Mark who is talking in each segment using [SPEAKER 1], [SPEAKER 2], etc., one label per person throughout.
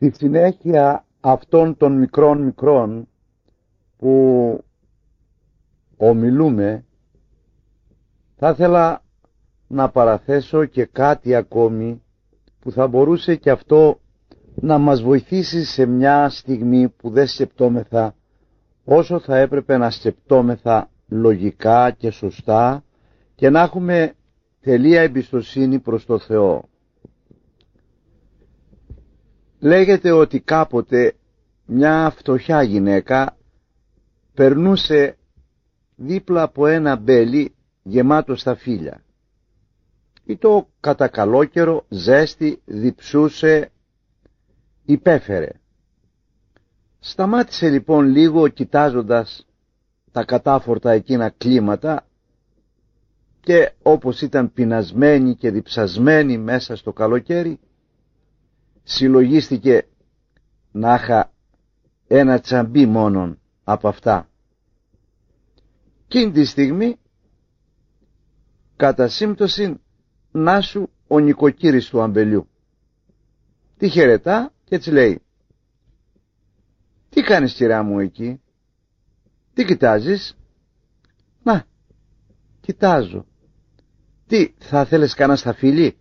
[SPEAKER 1] Στη συνέχεια αυτών των μικρών που ομιλούμε, θα ήθελα να παραθέσω και κάτι ακόμη που θα μπορούσε και αυτό να μας βοηθήσει σε μια στιγμή που δεν σκεπτόμεθα όσο θα έπρεπε να σκεπτόμεθα λογικά και σωστά και να έχουμε τελεία εμπιστοσύνη προς το Θεό. Λέγεται ότι κάποτε μια φτωχιά γυναίκα περνούσε δίπλα από ένα μπέλι γεμάτο στα φύλλα. Ή το κατά καλό καιρό ζέστη, διψούσε, υπέφερε. Σταμάτησε λοιπόν λίγο κοιτάζοντας τα κατάφορτα εκείνα κλίματα και όπως ήταν πεινασμένη και διψασμένη μέσα στο καλοκαίρι, συλλογίστηκε να είχα ένα τσαμπί μόνον από αυτά. Κιν τη στιγμή κατά σύμπτωση να σου ο νοικοκύρης του αμπελιού. Τη χαιρετά και έτσι λέει: «Τι κάνεις, κυρά μου, εκεί? Τι κοιτάζεις?» «Να, κοιτάζω». «Τι, θα θέλεις κανένα σταφύλι?»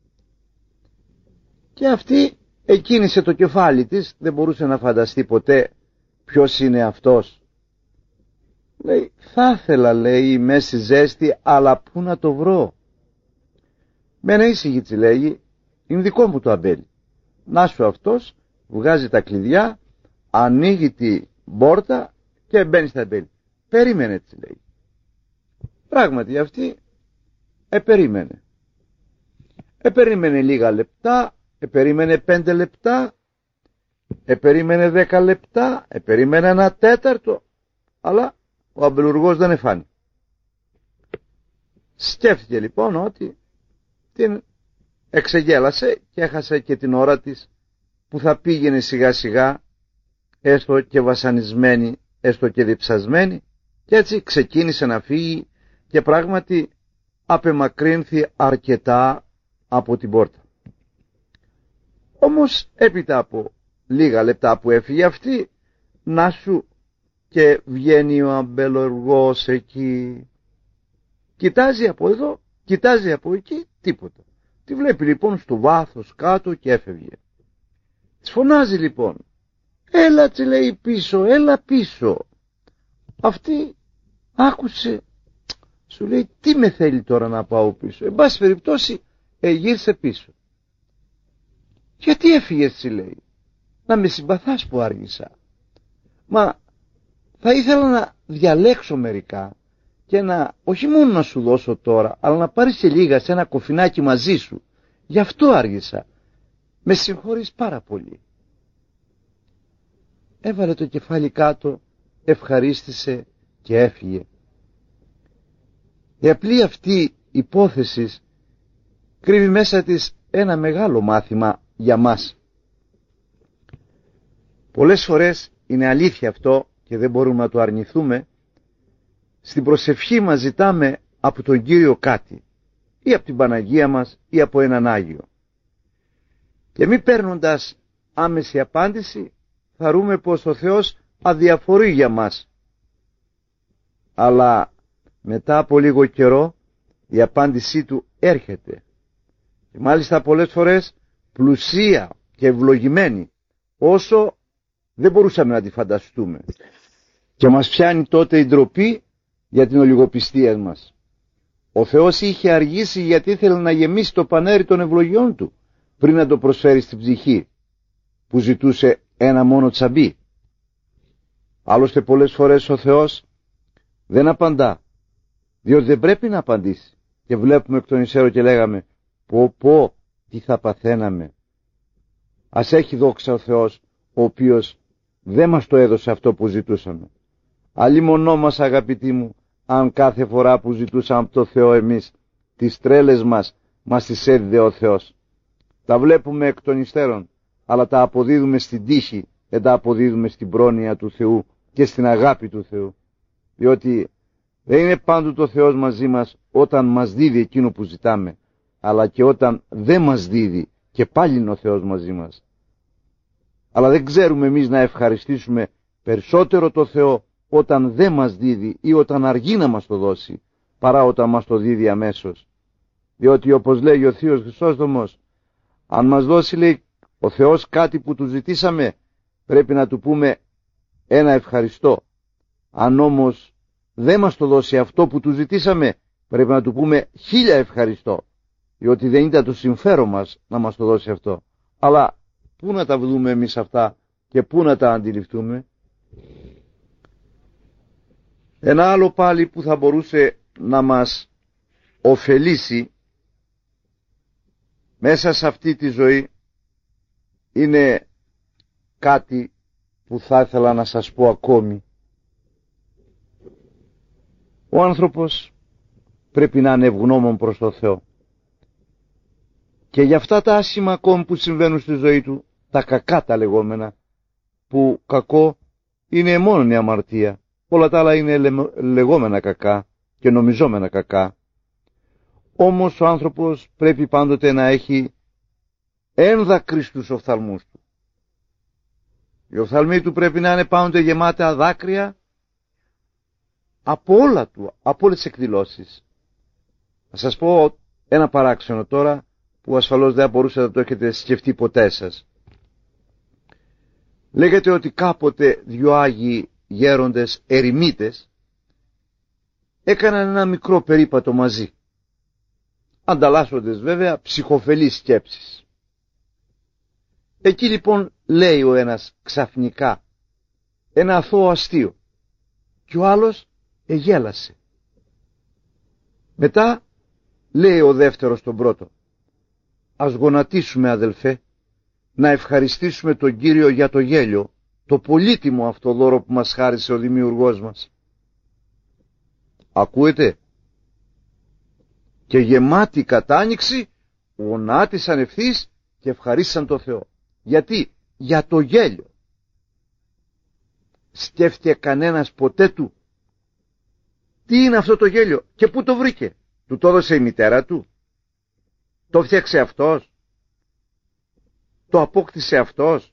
[SPEAKER 1] Και αυτή εκκίνησε το κεφάλι της, δεν μπορούσε να φανταστεί ποτέ ποιος είναι αυτός. Λέει: «Θα ήθελα», λέει, «μέσα στη ζέστη, αλλά πού να το βρω?» «Μένα ήσυχη», της λέγει, «είναι δικό μου το αμπέλι». Να σου αυτός βγάζει τα κλειδιά, ανοίγει την πόρτα και μπαίνει στα αμπέλι. «Περίμενε», της λέει. Πράγματι αυτή περίμενε. Περίμενε λίγα λεπτά, περίμενε 5 λεπτά, περίμενε 10 λεπτά, περίμενε ένα τέταρτο, αλλά ο αμπελουργός δεν εφάνει. Σκέφτηκε λοιπόν ότι την εξεγέλασε και έχασε και την ώρα της που θα πήγαινε σιγά σιγά, έστω και βασανισμένη, έστω και διψασμένη, και έτσι ξεκίνησε να φύγει και πράγματι απεμακρύνθη αρκετά από την πόρτα. Όμως έπειτα από λίγα λεπτά που έφυγε αυτή, να σου και βγαίνει ο αμπελουργός εκεί. Κοιτάζει από εδώ, κοιτάζει από εκεί, τίποτα. Τη βλέπει λοιπόν στο βάθος κάτω και έφευγε. Της φωνάζει λοιπόν: «Έλα», της λέει, «πίσω, έλα πίσω». Αυτή άκουσε, σου λέει: «Τι με θέλει τώρα να πάω πίσω?» Εν πάση περιπτώσει γύρισε πίσω. «Γιατί έφυγες?» της λέει. «Να με συμπαθάς που άργησα. Μα θα ήθελα να διαλέξω μερικά και να, όχι μόνο να σου δώσω τώρα, αλλά να πάρεις και λίγα σε ένα κοφινάκι μαζί σου. Γι' αυτό άργησα. Με συγχωρείς πάρα πολύ». Έβαλε το κεφάλι κάτω, ευχαρίστησε και έφυγε. Η απλή αυτή υπόθεση κρύβει μέσα της ένα μεγάλο μάθημα για μας. Πολλές φορές είναι αλήθεια αυτό και δεν μπορούμε να το αρνηθούμε. Στην προσευχή μας ζητάμε από τον Κύριο κάτι, ή από την Παναγία μας ή από έναν Άγιο, και μη παίρνοντας άμεση απάντηση θεωρούμε πως ο Θεός αδιαφορεί για μας. Αλλά μετά από λίγο καιρό η απάντησή του έρχεται, και μάλιστα πολλές φορές πλουσία και ευλογημένη, όσο δεν μπορούσαμε να τη φανταστούμε, και μας πιάνει τότε η ντροπή για την ολιγοπιστία μας. Ο Θεός είχε αργήσει γιατί ήθελε να γεμίσει το πανέρι των ευλογιών του πριν να το προσφέρει στην ψυχή που ζητούσε ένα μόνο τσαμπί. Άλλωστε πολλές φορές ο Θεός δεν απαντά, διότι δεν πρέπει να απαντήσει, και βλέπουμε εκ των υστέρων και λέγαμε: πω τι θα παθαίναμε. Ας έχει δόξα ο Θεός, ο οποίος δεν μας το έδωσε αυτό που ζητούσαμε. Αλλήμονό μας, αγαπητοί μου, αν κάθε φορά που ζητούσαμε από το Θεό εμείς τις τρέλες μας τις έδιδε ο Θεός. Τα βλέπουμε εκ των υστέρων, αλλά τα αποδίδουμε στην τύχη, δεν τα αποδίδουμε στην πρόνοια του Θεού και στην αγάπη του Θεού. Διότι δεν είναι πάντοτε ο Θεός μαζί μας όταν μας δίδει εκείνο που ζητάμε, αλλά και όταν δεν μας δίδει, και πάλι είναι ο Θεός μαζί μας. Αλλά δεν ξέρουμε εμείς να ευχαριστήσουμε περισσότερο το Θεό όταν δεν μας δίδει ή όταν αργεί να μας το δώσει, παρά όταν μας το δίδει αμέσως. Διότι όπως λέει ο Θείος Χρυσόστομος, αν μας δώσει, λέει, ο Θεός κάτι που του ζητήσαμε, πρέπει να του πούμε ένα ευχαριστώ. Αν όμως δεν μας το δώσει αυτό που του ζητήσαμε, πρέπει να του πούμε 1000 ευχαριστώ. Διότι δεν ήταν το συμφέρον μας να μας το δώσει αυτό. Αλλά πού να τα βρούμε εμείς αυτά και πού να τα αντιληφθούμε? Ένα άλλο πάλι που θα μπορούσε να μας ωφελήσει μέσα σε αυτή τη ζωή είναι κάτι που θα ήθελα να σας πω ακόμη. Ο άνθρωπος πρέπει να είναι ευγνώμων προς το Θεό. Και για αυτά τα άσχημα ακόμη που συμβαίνουν στη ζωή του, τα κακά τα λεγόμενα, που κακό είναι μόνο η αμαρτία, όλα τα άλλα είναι λεγόμενα κακά και νομιζόμενα κακά. Όμως ο άνθρωπος πρέπει πάντοτε να έχει ένδακρη στους οφθαλμούς του. Οι οφθαλμοί του πρέπει να είναι πάντοτε γεμάτα δάκρυα από όλα του, από όλες τις εκδηλώσεις. Θα σας πω ένα παράξενο τώρα που ασφαλώς δεν μπορούσατε να το έχετε σκεφτεί ποτέ σας. Λέγεται ότι κάποτε δυο Άγιοι γέροντες ερημίτες έκαναν ένα μικρό περίπατο μαζί, ανταλλάσσοντες βέβαια ψυχοφελείς σκέψεις. Εκεί λοιπόν λέει ο ένας ξαφνικά ένα αθώο αστείο και ο άλλος εγέλασε. Μετά λέει ο δεύτερος τον πρώτο, ας γονατίσουμε αδελφέ, να ευχαριστήσουμε τον Κύριο για το γέλιο, το πολύτιμο αυτό δώρο που μας χάρισε ο Δημιουργός μας. Ακούετε? Και γεμάτη κατάνοιξη γονάτισαν ευθύς και ευχαρίστησαν το Θεό. Γιατί? Για το γέλιο. Σκέφτηκε κανένας ποτέ του τι είναι αυτό το γέλιο και πού το βρήκε? Του το έδωσε η μητέρα του? Το φτιάξε αυτός? Το απόκτησε αυτός?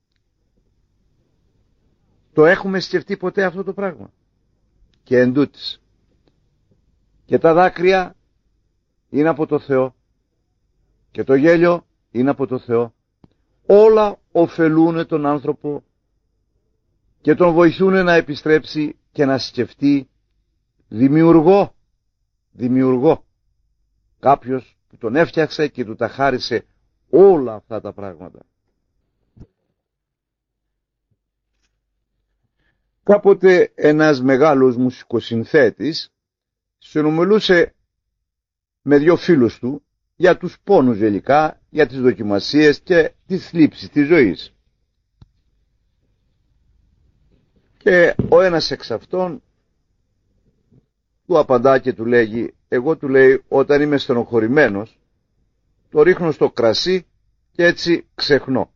[SPEAKER 1] Το έχουμε σκεφτεί ποτέ αυτό το πράγμα? Και εντούτοις, και τα δάκρυα είναι από το Θεό και το γέλιο είναι από το Θεό. Όλα ωφελούν τον άνθρωπο και τον βοηθούν να επιστρέψει και να σκεφτεί δημιουργό. Κάποιος που τον έφτιαξε και του τα χάρισε όλα αυτά τα πράγματα. Κάποτε ένας μεγάλος μουσικοσυνθέτης συνομιλούσε με δυο φίλους του για τους πόνους γενικά, για τις δοκιμασίες και τις θλίψεις της ζωής. Και ο ένας εξ αυτών του απαντά και του λέγει, εγώ, του λέει, όταν είμαι στενοχωρημένος το ρίχνω στο κρασί και έτσι ξεχνώ.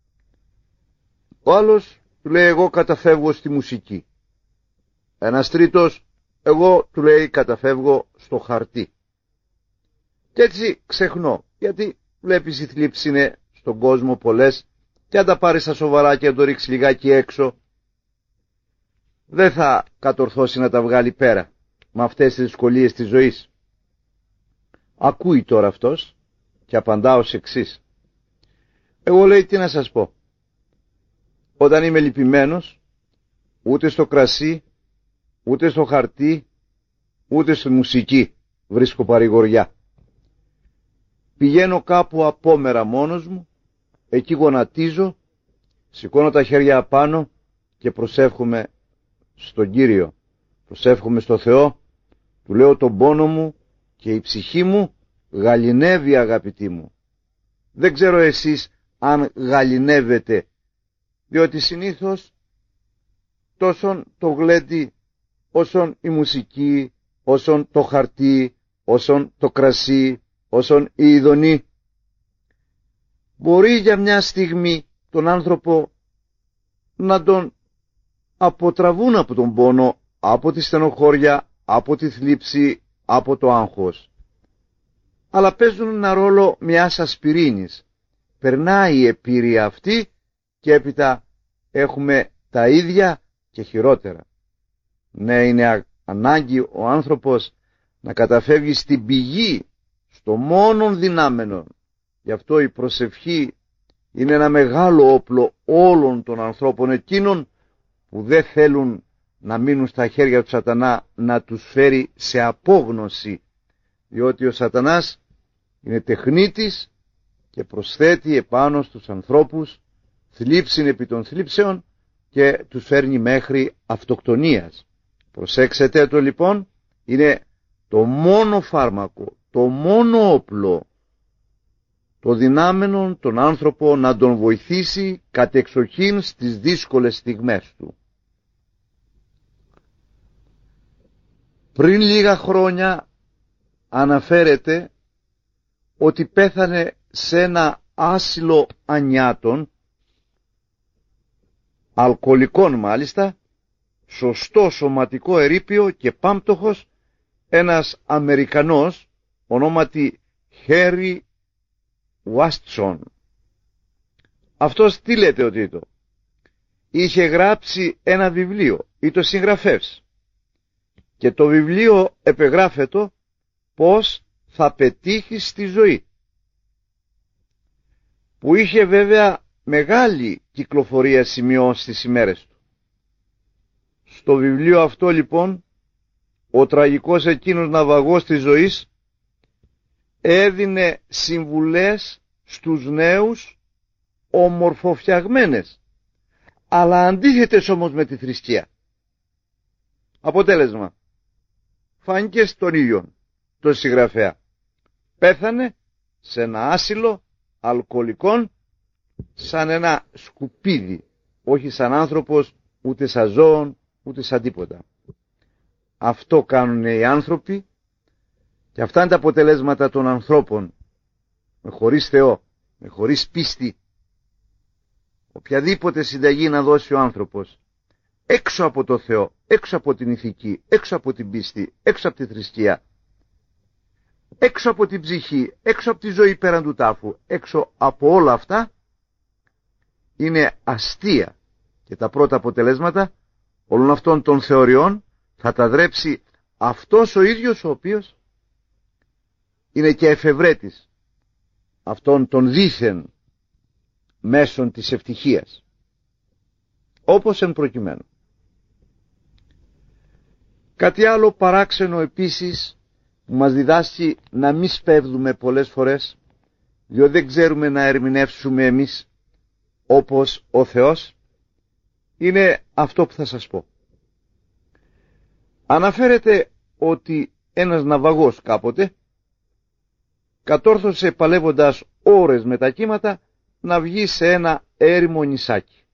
[SPEAKER 1] Ο άλλος του λέει, εγώ καταφεύγω στη μουσική. Ένας τρίτος, εγώ, του λέει, καταφεύγω στο χαρτί. Και έτσι ξεχνώ, γιατί βλέπεις οι θλίψεις είναι στον κόσμο πολλές και αν τα πάρεις στα σοβαρά και αν το ρίξει λιγάκι έξω, δεν θα κατορθώσει να τα βγάλει πέρα με αυτές τις δυσκολίες της ζωής. Ακούει τώρα αυτός και απαντά ως εξής. Εγώ, λέει, τι να σας πω. Όταν είμαι λυπημένος, ούτε στο κρασί, ούτε στο χαρτί, ούτε στη μουσική βρίσκω παρηγοριά. Πηγαίνω κάπου απόμερα μόνος μου, εκεί γονατίζω, σηκώνω τα χέρια απάνω και προσεύχομαι στον Κύριο. Προσεύχομαι στο Θεό, του λέω τον πόνο μου και η ψυχή μου γαληνεύει, αγαπητοί μου. Δεν ξέρω εσείς αν γαληνεύετε, διότι συνήθως τόσον το γλέντι, όσον η μουσική, όσον το χαρτί, όσον το κρασί, όσον η ειδονή, μπορεί για μια στιγμή τον άνθρωπο να τον αποτραβούν από τον πόνο, από τη στενοχώρια, από τη θλίψη, από το άγχος. Αλλά παίζουν ένα ρόλο μιας ασπιρίνης. Περνάει η επίρρεια αυτή και έπειτα έχουμε τα ίδια και χειρότερα. Ναι, είναι ανάγκη ο άνθρωπος να καταφεύγει στην πηγή, στο μόνον δυνάμενο. Γι' αυτό η προσευχή είναι ένα μεγάλο όπλο όλων των ανθρώπων εκείνων που δεν θέλουν να μείνουν στα χέρια του σατανά, να τους φέρει σε απόγνωση, διότι ο σατανάς είναι τεχνίτης και προσθέτει επάνω στους ανθρώπους θλίψην επί των θλίψεων και τους φέρνει μέχρι αυτοκτονίας. Προσέξτε το λοιπόν, είναι το μόνο φάρμακο, το μόνο όπλο, το δυνάμενο τον άνθρωπο να τον βοηθήσει κατεξοχήν στις δύσκολες στιγμές του. Πριν λίγα χρόνια αναφέρεται ότι πέθανε σε ένα άσυλο ανιάτων, αλκοολικών μάλιστα, σωστό σωματικό ερείπιο και πάμπτωχος, ένας Αμερικανός ονόματι Χέρι Βάστσον. Αυτός τι λέτε ότι το είχε γράψει ένα βιβλίο ή το συγγραφεύς, και το βιβλίο επεγράφεται πως θα πετύχει στη ζωή, που είχε βέβαια μεγάλη κυκλοφορία σημειών στις ημέρες του. Στο βιβλίο αυτό λοιπόν ο τραγικός εκείνος ναυαγός της ζωής έδινε συμβουλές στους νέους ομορφοφτιαγμένες, αλλά αντίθετες όμως με τη θρησκεία. Αποτέλεσμα, φάνηκε στον ίδιο τον συγγραφέα. Πέθανε σε ένα άσυλο αλκοολικών, σαν ένα σκουπίδι, όχι σαν άνθρωπος, ούτε σαν ζώων, ούτε σαν τίποτα. Αυτό κάνουν οι άνθρωποι, και αυτά είναι τα αποτελέσματα των ανθρώπων με χωρίς Θεό, με χωρίς πίστη. Οποιαδήποτε συνταγή να δώσει ο άνθρωπος έξω από το Θεό, έξω από την ηθική, έξω από την πίστη, έξω από τη θρησκεία, έξω από την ψυχή, έξω από τη ζωή πέραν του τάφου, έξω από όλα αυτά, είναι αστεία, και τα πρώτα αποτελέσματα όλων αυτών των θεωριών θα τα δρέψει αυτός ο ίδιος ο οποίος είναι και εφευρέτης αυτών των δήθεν μέσων της ευτυχίας, όπως εν προκειμένου. Κάτι άλλο παράξενο επίσης που μας διδάσκει να μη σπέβδουμε πολλές φορές, διότι δεν ξέρουμε να ερμηνεύσουμε εμείς όπως ο Θεός, είναι αυτό που θα σας πω. Αναφέρεται ότι ένας ναυαγός κάποτε κατόρθωσε, παλεύοντας ώρες με τα κύματα, να βγει σε ένα έρημο νησάκι.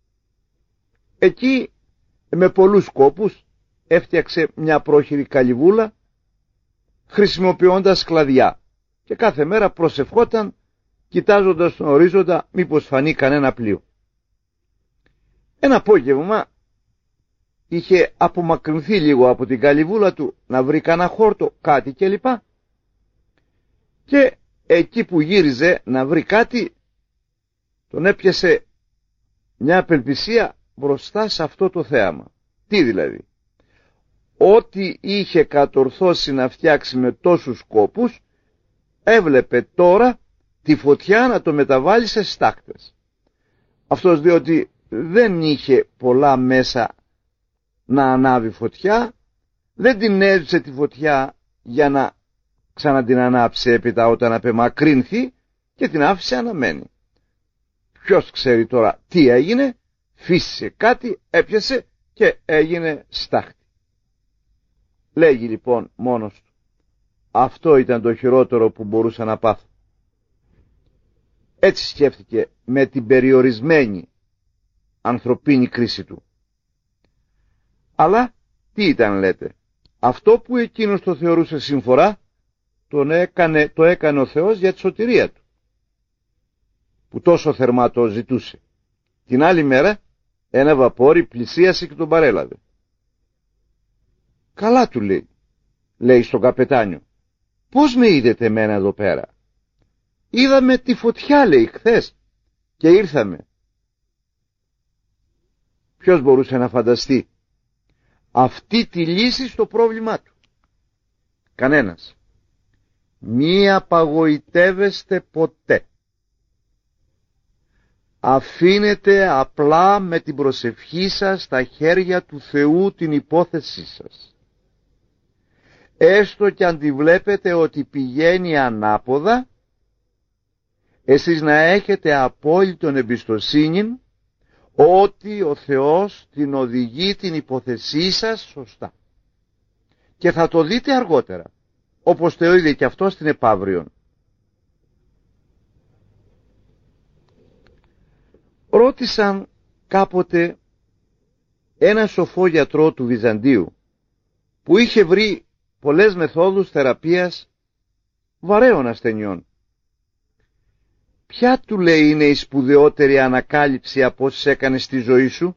[SPEAKER 1] Εκεί με πολλούς κόπους έφτιαξε μια πρόχειρη καλυβούλα, χρησιμοποιώντας κλαδιά, και κάθε μέρα προσευχόταν κοιτάζοντας τον ορίζοντα μήπως φανεί κανένα πλοίο. Ένα απόγευμα είχε απομακρυνθεί λίγο από την καλυβούλα του να βρει κανένα χόρτο, κάτι κλπ. Και εκεί που γύριζε να βρει κάτι, τον έπιασε μια απελπισία μπροστά σε αυτό το θέαμα. Τι δηλαδή? Ό,τι είχε κατορθώσει να φτιάξει με τόσους κόπους, έβλεπε τώρα τη φωτιά να το μεταβάλει σε στάχτες. Αυτός διότι δεν είχε πολλά μέσα να ανάβει φωτιά, δεν την έζησε τη φωτιά για να ξανά την ανάψει έπειτα όταν απεμακρύνθη, και την άφησε αναμένη. Ποιος ξέρει τώρα τι έγινε? Φύσησε κάτι, έπιασε και έγινε στάχτη. Λέγει λοιπόν μόνος του, αυτό ήταν το χειρότερο που μπορούσα να πάθω. Έτσι σκέφτηκε με την περιορισμένη ανθρωπίνη κρίση του. Αλλά τι ήταν, λέτε? Αυτό που εκείνος το θεωρούσε συμφορά, το έκανε ο Θεός για τη σωτηρία του, που τόσο θερμά το ζητούσε. Την άλλη μέρα ένα βαπόρι πλησίασε και τον παρέλαβε. Καλά, του λέει στον καπετάνιο, πώς με είδετε εμένα εδώ πέρα? Είδαμε τη φωτιά, λέει, χθες και ήρθαμε. Ποιος μπορούσε να φανταστεί αυτή τη λύση στο πρόβλημά του? Κανένας. Μη απαγοητεύεστε ποτέ. Αφήνετε απλά με την προσευχή σας στα χέρια του Θεού την υπόθεσή σας. Έστω κι αν τη βλέπετε ότι πηγαίνει ανάποδα, εσείς να έχετε απόλυτον εμπιστοσύνη ότι ο Θεός την οδηγεί την υπόθεσή σας σωστά. Και θα το δείτε αργότερα, όπως το είδε και αυτό στην Επαύριον. Ρώτησαν κάποτε ένα σοφό γιατρό του Βυζαντίου που είχε βρει πολλές μεθόδους θεραπείας βαρέων ασθενειών. Ποια, του λέει, είναι η σπουδαιότερη ανακάλυψη από όσες έκανες στη ζωή σου?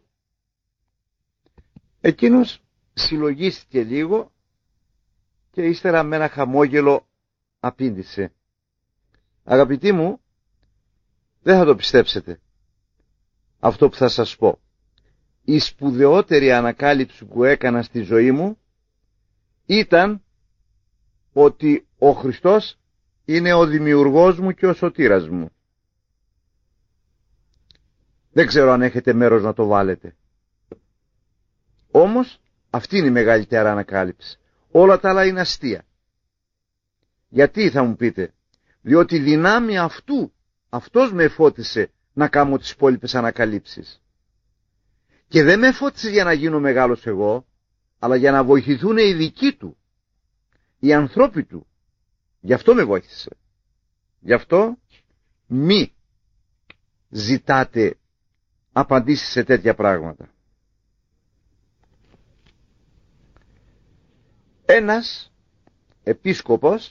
[SPEAKER 1] Εκείνος συλλογίστηκε λίγο και ύστερα με ένα χαμόγελο απήντησε: αγαπητοί μου, δεν θα το πιστέψετε αυτό που θα σας πω. Η σπουδαιότερη ανακάλυψη που έκανα στη ζωή μου ήταν ότι ο Χριστός είναι ο δημιουργός μου και ο σωτήρας μου. Δεν ξέρω αν έχετε μέρος να το βάλετε. Όμως αυτή είναι η μεγαλύτερη ανακάλυψη. Όλα τα άλλα είναι αστεία. Γιατί, θα μου πείτε? Διότι δυνάμει αυτός με εφώτισε να κάνω τις υπόλοιπες ανακαλύψεις. Και δεν με εφώτισε για να γίνω μεγάλος εγώ, αλλά για να βοηθηθούν οι δικοί του, οι ανθρώποι του. Γι' αυτό με βοήθησε. Γι' αυτό μη ζητάτε απαντήσεις σε τέτοια πράγματα. Ένας επίσκοπος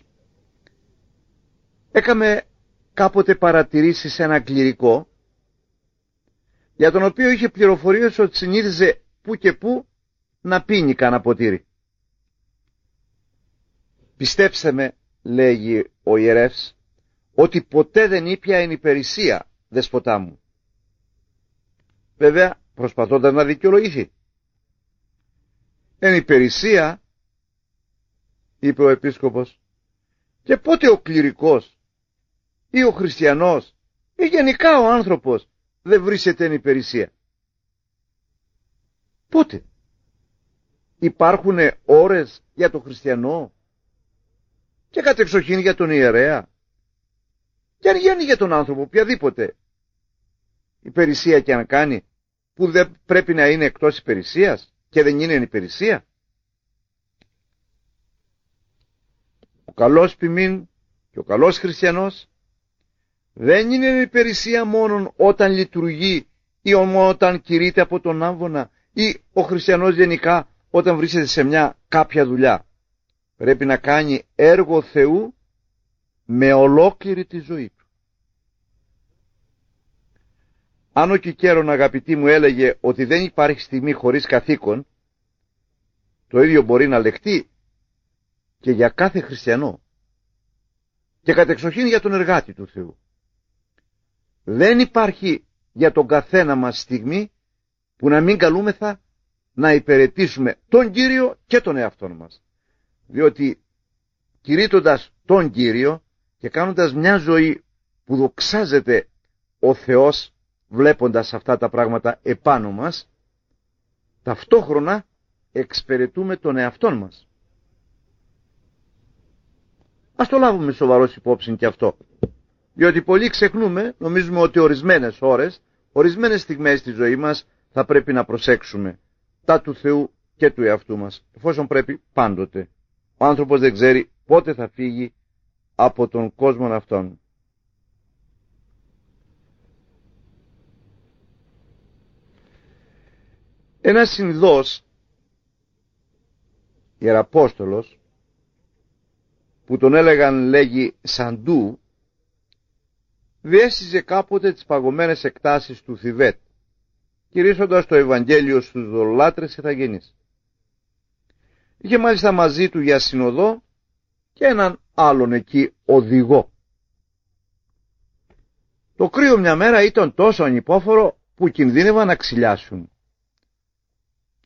[SPEAKER 1] έκαμε κάποτε παρατηρήσει σε ένα κληρικό, για τον οποίο είχε πληροφορίες ότι συνήθιζε που και που να πίνει κανένα ποτήρι. Πιστέψτε με, λέγει ο ιερεύς, ότι ποτέ δεν ήπια εν υπηρεσία, δεσποτά μου. Βέβαια προσπαθώντας να δικαιολογηθεί. Εν υπηρεσία, είπε ο επίσκοπος, και πότε ο κληρικός ή ο χριστιανός ή γενικά ο άνθρωπος δεν βρίσκεται εν υπηρεσία? Πότε? Υπάρχουν ώρες για τον χριστιανό και κατεξοχήν για τον ιερέα, και αν γίνει για τον άνθρωπο οποιαδήποτε υπηρεσία και αν κάνει, που δεν πρέπει να είναι εκτός υπηρεσίας και δεν είναι εν υπηρεσία? Ο καλός ποιμήν και ο καλός χριστιανός δεν είναι εν υπηρεσία μόνον όταν λειτουργεί ή όταν κηρύττει από τον άμβονα, ή ο χριστιανός γενικά όταν βρίσκεται σε μια κάποια δουλειά. Πρέπει να κάνει έργο Θεού με ολόκληρη τη ζωή του. Αν ο Κικέρον, αγαπητοί μου, έλεγε ότι δεν υπάρχει στιγμή χωρίς καθήκον, το ίδιο μπορεί να λεχτεί και για κάθε χριστιανό και κατεξοχήν για τον εργάτη του Θεού. Δεν υπάρχει για τον καθένα μας στιγμή που να μην καλούμεθα να υπηρετήσουμε τον Κύριο και τον εαυτόν μας. Διότι κηρύττοντας τον Κύριο και κάνοντας μια ζωή που δοξάζεται ο Θεός, βλέποντας αυτά τα πράγματα επάνω μας, ταυτόχρονα εξυπηρετούμε τον εαυτόν μας. Ας το λάβουμε σοβαρός υπόψη και αυτό. Διότι πολλοί ξεχνούμε, νομίζουμε ότι ορισμένες ώρες, ορισμένες στιγμές στη ζωή μας θα πρέπει να προσέξουμε τα του Θεού και του εαυτού μας, εφόσον πρέπει πάντοτε. Ο άνθρωπος δεν ξέρει πότε θα φύγει από τον κόσμο αυτόν. Ένας Ινδός ιεραπόστολος, που τον έλεγαν, λέγει, Σαντού, διέσυζε κάποτε τις παγωμένες εκτάσεις του Θιβέτ, κηρύσσοντας το Ευαγγέλιο στους δολολάτρες ηθαγενείς. Είχε μάλιστα μαζί του για συνοδό και έναν άλλον εκεί οδηγό. Το κρύο μια μέρα ήταν τόσο ανυπόφορο που κινδύνευαν να ξυλιάσουν.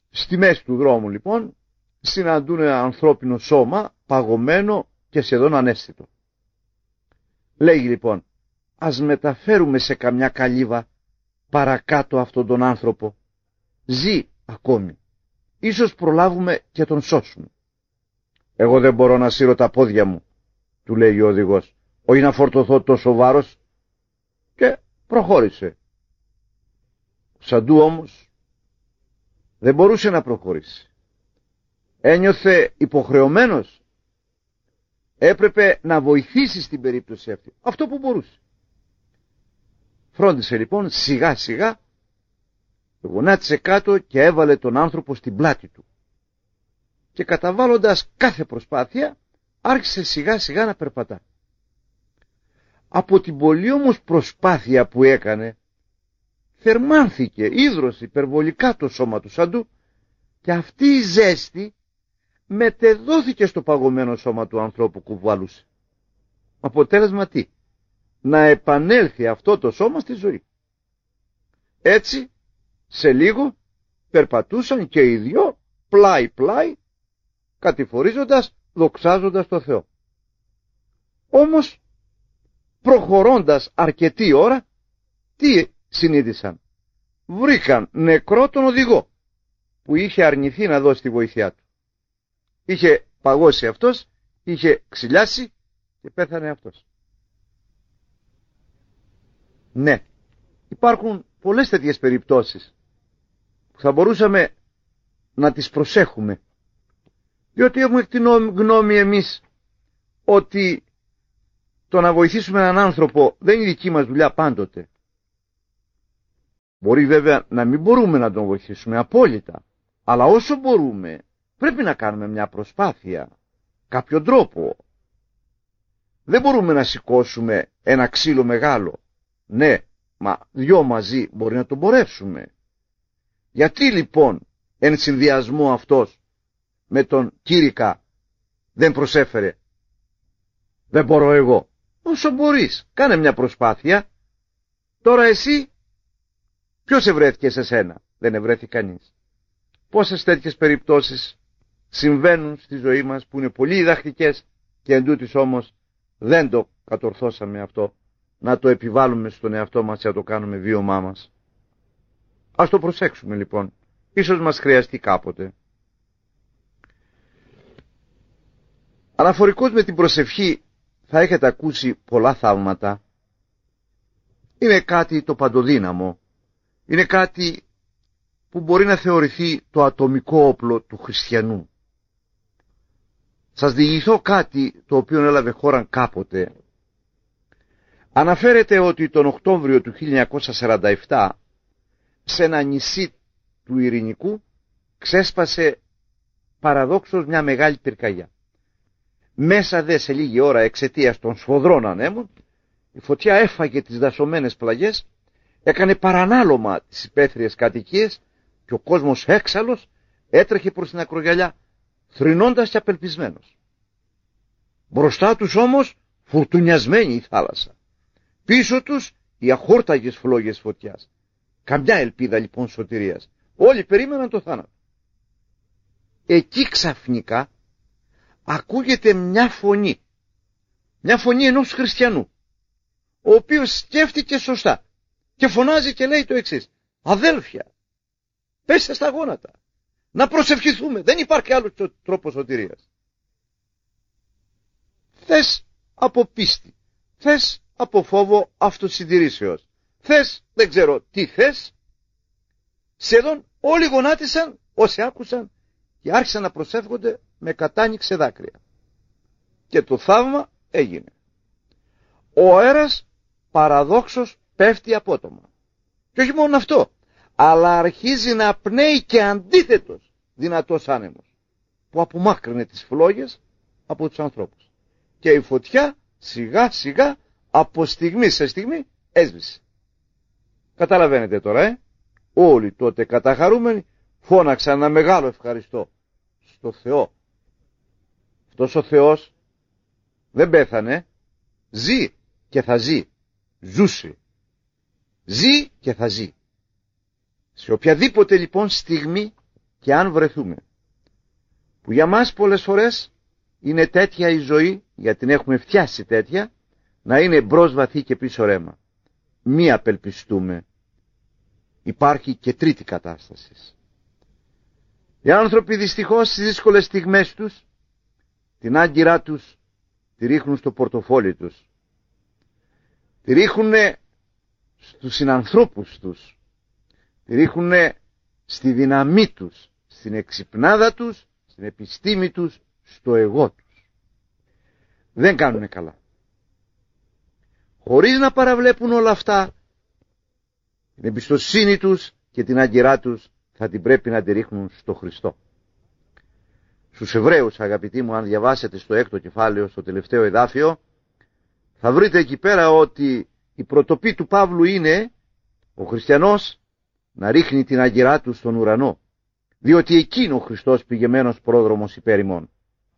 [SPEAKER 1] Στη μέση του δρόμου λοιπόν συναντούν ένα ανθρώπινο σώμα παγωμένο και σχεδόν ανέστητο. Λέγει λοιπόν, ας μεταφέρουμε σε καμιά καλύβα παρακάτω αυτόν τον άνθρωπο. Ζει ακόμη. Ίσως προλάβουμε και τον σώσουμε. Εγώ δεν μπορώ να σύρω τα πόδια μου, του λέει ο οδηγός, όχι να φορτωθώ τόσο βάρος, και προχώρησε. Ο Σαντού όμως δεν μπορούσε να προχωρήσει. Ένιωθε υποχρεωμένος. Έπρεπε να βοηθήσει στην περίπτωση αυτή, αυτό που μπορούσε. Φρόντισε λοιπόν σιγά σιγά, γονάτισε κάτω και έβαλε τον άνθρωπο στην πλάτη του. Και καταβάλλοντας κάθε προσπάθεια άρχισε σιγά σιγά να περπατά. Από την πολλή όμως προσπάθεια που έκανε, θερμάνθηκε, ίδρωσε υπερβολικά το σώμα του Σαντού, και αυτή η ζέστη μετεδόθηκε στο παγωμένο σώμα του ανθρώπου που κουβαλούσε. Αποτέλεσμα τι? Να επανέλθει αυτό το σώμα στη ζωή. Έτσι σε λίγο περπατούσαν και οι δυο πλάι πλάι, κατηφορίζοντας, δοξάζοντας το Θεό. Όμως προχωρώντας αρκετή ώρα, τι συνείδησαν? Βρήκαν νεκρό τον οδηγό που είχε αρνηθεί να δώσει τη βοήθειά του. Είχε παγώσει αυτός, είχε ξυλιάσει και πέθανε αυτός. Ναι, υπάρχουν πολλές τέτοιες περιπτώσεις που θα μπορούσαμε να τις προσέχουμε, διότι έχουμε την γνώμη εμείς ότι το να βοηθήσουμε έναν άνθρωπο δεν είναι δική μας δουλειά πάντοτε. Μπορεί βέβαια να μην μπορούμε να τον βοηθήσουμε απόλυτα, αλλά όσο μπορούμε πρέπει να κάνουμε μια προσπάθεια, κάποιο τρόπο. Δεν μπορούμε να σηκώσουμε ένα ξύλο μεγάλο. Ναι, μα δυο μαζί μπορεί να τον μπορέσουμε. Γιατί λοιπόν εν συνδυασμό αυτός με τον Κήρυκα δεν προσέφερε? Δεν μπορώ εγώ. Όσο μπορείς, κάνε μια προσπάθεια. Τώρα εσύ, ποιος ευρέθηκε σε σένα? Δεν ευρέθη κανείς. Πόσες τέτοιες περιπτώσεις συμβαίνουν στη ζωή μας που είναι πολύ διδακτικές και εντούτοις όμως δεν το κατορθώσαμε αυτό, να το επιβάλλουμε στον εαυτό μας και να το κάνουμε βίωμά μας. Ας το προσέξουμε λοιπόν, ίσως μας χρειαστεί κάποτε. Αναφορικώς με την προσευχή θα έχετε ακούσει πολλά θαύματα. Είναι κάτι το παντοδύναμο, είναι κάτι που μπορεί να θεωρηθεί το ατομικό όπλο του χριστιανού. Σας διηγηθώ κάτι το οποίο έλαβε χώραν κάποτε. Αναφέρεται ότι τον Οκτώβριο του 1947 σε ένα νησί του Ειρηνικού ξέσπασε παραδόξως μια μεγάλη πυρκαγιά. Μέσα δε σε λίγη ώρα, εξαιτίας των σφοδρών ανέμων, η φωτιά έφαγε τις δασωμένες πλαγιές, έκανε παρανάλωμα τις υπαίθριες κατοικίες και ο κόσμος έξαλλος έτρεχε προς την ακρογιαλιά, θρηνώντας και απελπισμένος. Μπροστά τους όμως φουρτουνιασμένη η θάλασσα. Πίσω τους οι αχόρταγες φλόγες φωτιάς. Καμιά ελπίδα λοιπόν σωτηρίας. Όλοι περίμεναν το θάνατο. Εκεί ξαφνικά ακούγεται μια φωνή. Μια φωνή ενός χριστιανού, ο οποίος σκέφτηκε σωστά και φωνάζει και λέει το εξής: αδέλφια, πέστε στα γόνατα, να προσευχηθούμε, δεν υπάρχει άλλος τρόπος σωτηρίας. Θες από πίστη, θες από φόβο αυτοσυντηρήσεως, θες δεν ξέρω τι θες. Σχεδόν όλοι γονάτισαν όσοι άκουσαν και άρχισαν να προσεύχονται με κατάνοιξε δάκρυα. Και το θαύμα έγινε. Ο αέρας παραδόξως πέφτει απότομα. Και όχι μόνο αυτό, αλλά αρχίζει να πνέει και αντίθετος δυνατός άνεμος, που απομάκρυνε τις φλόγες από τους ανθρώπους. Και η φωτιά σιγά σιγά από στιγμή σε στιγμή έσβησε. Καταλαβαίνετε τώρα, όλοι τότε καταχαρούμενοι φώναξαν ένα μεγάλο ευχαριστώ στο Θεό. Αυτός ο Θεός δεν πέθανε, ζει και θα ζει. Ζούσε. Ζει και θα ζει. Σε οποιαδήποτε λοιπόν στιγμή και αν βρεθούμε. Που για μας πολλές φορές είναι τέτοια η ζωή, γιατί την έχουμε φτιάσει τέτοια, να είναι μπρος βαθύ και πίσω ρέμα. Μη απελπιστούμε. Υπάρχει και τρίτη κατάσταση. Οι άνθρωποι δυστυχώς στις δύσκολες στιγμές τους την άγκυρά τους τη ρίχνουν στο πορτοφόλι τους. Τη ρίχνουν στους συνανθρώπους τους. Τη ρίχνουν στη δύναμή τους, στην εξυπνάδα τους, στην επιστήμη τους, στο εγώ τους. Δεν κάνουν καλά. Χωρίς να παραβλέπουν όλα αυτά, την εμπιστοσύνη τους και την άγκυρά τους θα την πρέπει να τη ρίχνουν στο Χριστό. Στους Εβραίους, αγαπητοί μου, αν διαβάσετε στο 6ο κεφάλαιο, στο τελευταίο εδάφιο, θα βρείτε εκεί πέρα ότι η πρωτοπή του Παύλου είναι ο χριστιανός να ρίχνει την άγκυρά του στον ουρανό, διότι εκεί είναι ο Χριστός πηγεμένος πρόδρομος υπέρ ημών.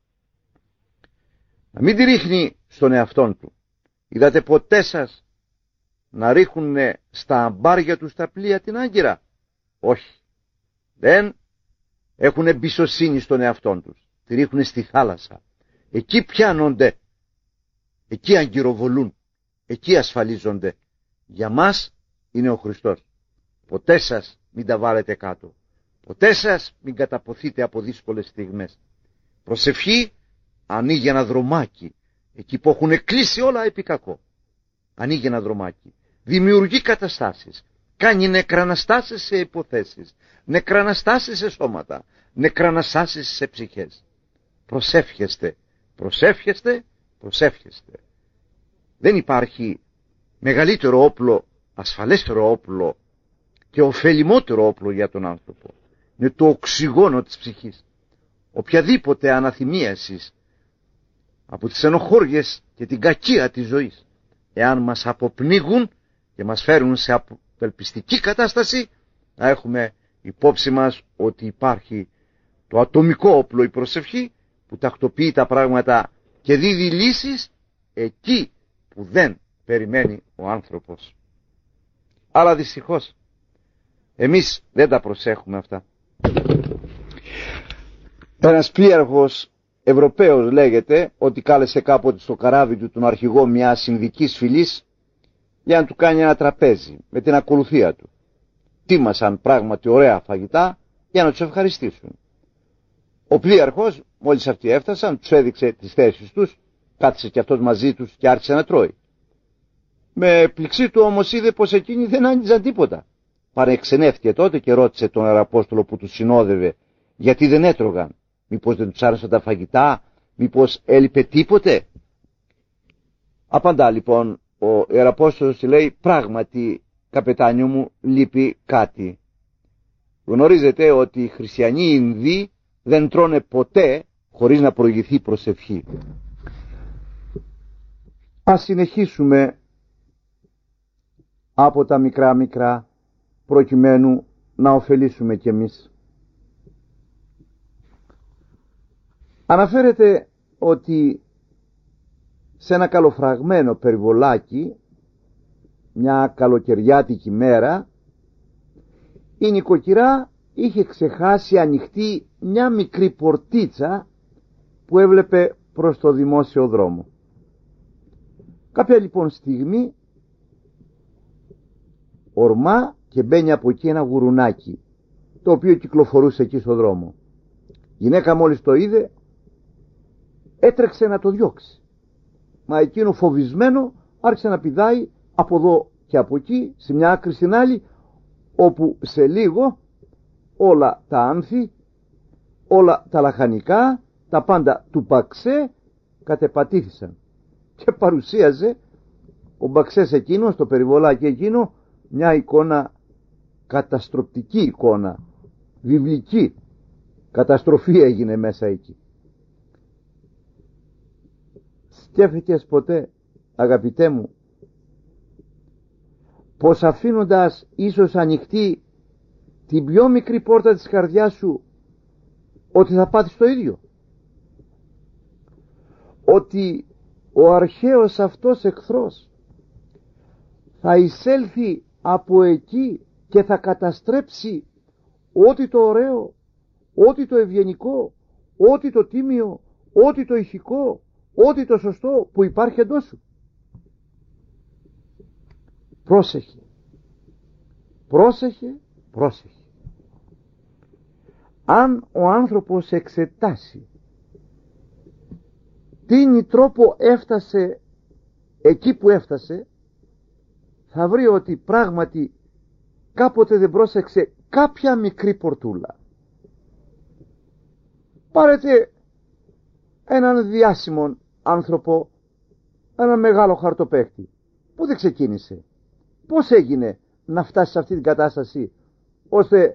[SPEAKER 1] Να μην τη ρίχνει στον εαυτόν του. Είδατε ποτέ σας να ρίχνουν στα αμπάρια τους τα πλοία την άγκυρα? Όχι. Δεν έχουν εμπιστοσύνη στον εαυτόν τους. Τη ρίχνουν στη θάλασσα. Εκεί πιάνονται. Εκεί αγκυροβολούν. Εκεί ασφαλίζονται. Για μας είναι ο Χριστός. Ποτέ σας μην τα βάλετε κάτω. Ποτέ σας μην καταποθείτε από δύσκολες στιγμές. Προσευχή ανοίγει ένα δρομάκι. Εκεί που έχουν κλείσει όλα επί κακό. Ανοίγει ένα δρομάκι. Δημιουργεί καταστάσεις. Κάνει νεκραναστάσεις σε υποθέσεις. Νεκραναστάσεις σε σώματα. Νεκραναστάσεις σε ψυχές. Προσεύχεστε. Προσεύχεστε. Προσεύχεστε. Δεν υπάρχει μεγαλύτερο όπλο, ασφαλέστερο όπλο και ωφελημότερο όπλο για τον άνθρωπο. Είναι το οξυγόνο της ψυχής. Οποιαδήποτε αναθυμίασης από τις ενοχώριες και την κακία της ζωής, εάν μας αποπνίγουν και μας φέρουν σε απελπιστική κατάσταση, να έχουμε υπόψη μας ότι υπάρχει το ατομικό όπλο, η προσευχή, που τακτοποιεί τα πράγματα και δίδει λύσεις εκεί που δεν περιμένει ο άνθρωπος. Αλλά δυστυχώς εμείς δεν τα προσέχουμε αυτά. Ένας πλοίαρχος Ευρωπαίος λέγεται ότι κάλεσε κάποτε στο καράβι του τον αρχηγό μιας Ινδικής φυλής για να του κάνει ένα τραπέζι με την ακολουθία του. Τίμασαν πράγματι ωραία φαγητά για να τους ευχαριστήσουν. Ο πλοίαρχος, μόλις αυτοί έφτασαν, τους έδειξε τις θέσεις τους, κάθισε και αυτός μαζί τους και άρχισε να τρώει. Με πληξή του όμως είδε πως εκείνοι δεν άγγιζαν τίποτα. Παρεξενεύτηκε τότε και ρώτησε τον Ιεραπόστολο που τους συνόδευε γιατί δεν έτρωγαν. Μήπως δεν τους άρεσαν τα φαγητά, μήπως έλειπε τίποτε? Απαντά λοιπόν ο Ιεραπόστολος, λέει, πράγματι καπετάνιο μου λείπει κάτι. Γνωρίζετε ότι οι χριστιανοί Ινδοί δεν τρώνε ποτέ χωρίς να προηγηθεί προσευχή. Ας συνεχίσουμε από τα μικρά προκειμένου να ωφελήσουμε κι εμείς. Αναφέρεται ότι σε ένα καλοφραγμένο περιβολάκι μια καλοκαιριάτικη μέρα η νοικοκυρά είχε ξεχάσει ανοιχτή μια μικρή πορτίτσα που έβλεπε προς το δημόσιο δρόμο. Κάποια λοιπόν στιγμή ορμά και μπαίνει από εκεί ένα γουρουνάκι το οποίο κυκλοφορούσε εκεί στο δρόμο. Η γυναίκα μόλις το είδε έτρεξε να το διώξει, μα εκείνο φοβισμένο άρχισε να πηδάει από εδώ και από εκεί, σε μια άκρη στην άλλη, όπου σε λίγο όλα τα άνθη, όλα τα λαχανικά, τα πάντα του Μπαξέ κατεπατήθησαν και παρουσίαζε ο Μπαξές εκείνος, το περιβολάκι εκείνο, μια εικόνα, καταστροφική εικόνα, βιβλική. Καταστροφή έγινε μέσα εκεί. Σκέφτηκες ποτέ, αγαπητέ μου, πως αφήνοντας ίσως ανοιχτή την πιο μικρή πόρτα της καρδιάς σου, ότι θα πάθεις το ίδιο? Ότι ο αρχαίος αυτός εχθρός θα εισέλθει από εκεί και θα καταστρέψει ό,τι το ωραίο, ό,τι το ευγενικό, ό,τι το τίμιο, ό,τι το ηθικό, ό,τι το σωστό που υπάρχει εντός σου. Πρόσεχε, πρόσεχε, πρόσεχε. Αν ο άνθρωπος εξετάσει τι τρόπο έφτασε εκεί που έφτασε, θα βρει ότι πράγματι κάποτε δεν πρόσεξε κάποια μικρή πορτούλα. Πάρετε έναν διάσημο άνθρωπο, έναν μεγάλο χαρτοπαίχτη, που δεν ξεκίνησε. Πώς έγινε να φτάσει σε αυτή την κατάσταση, ώστε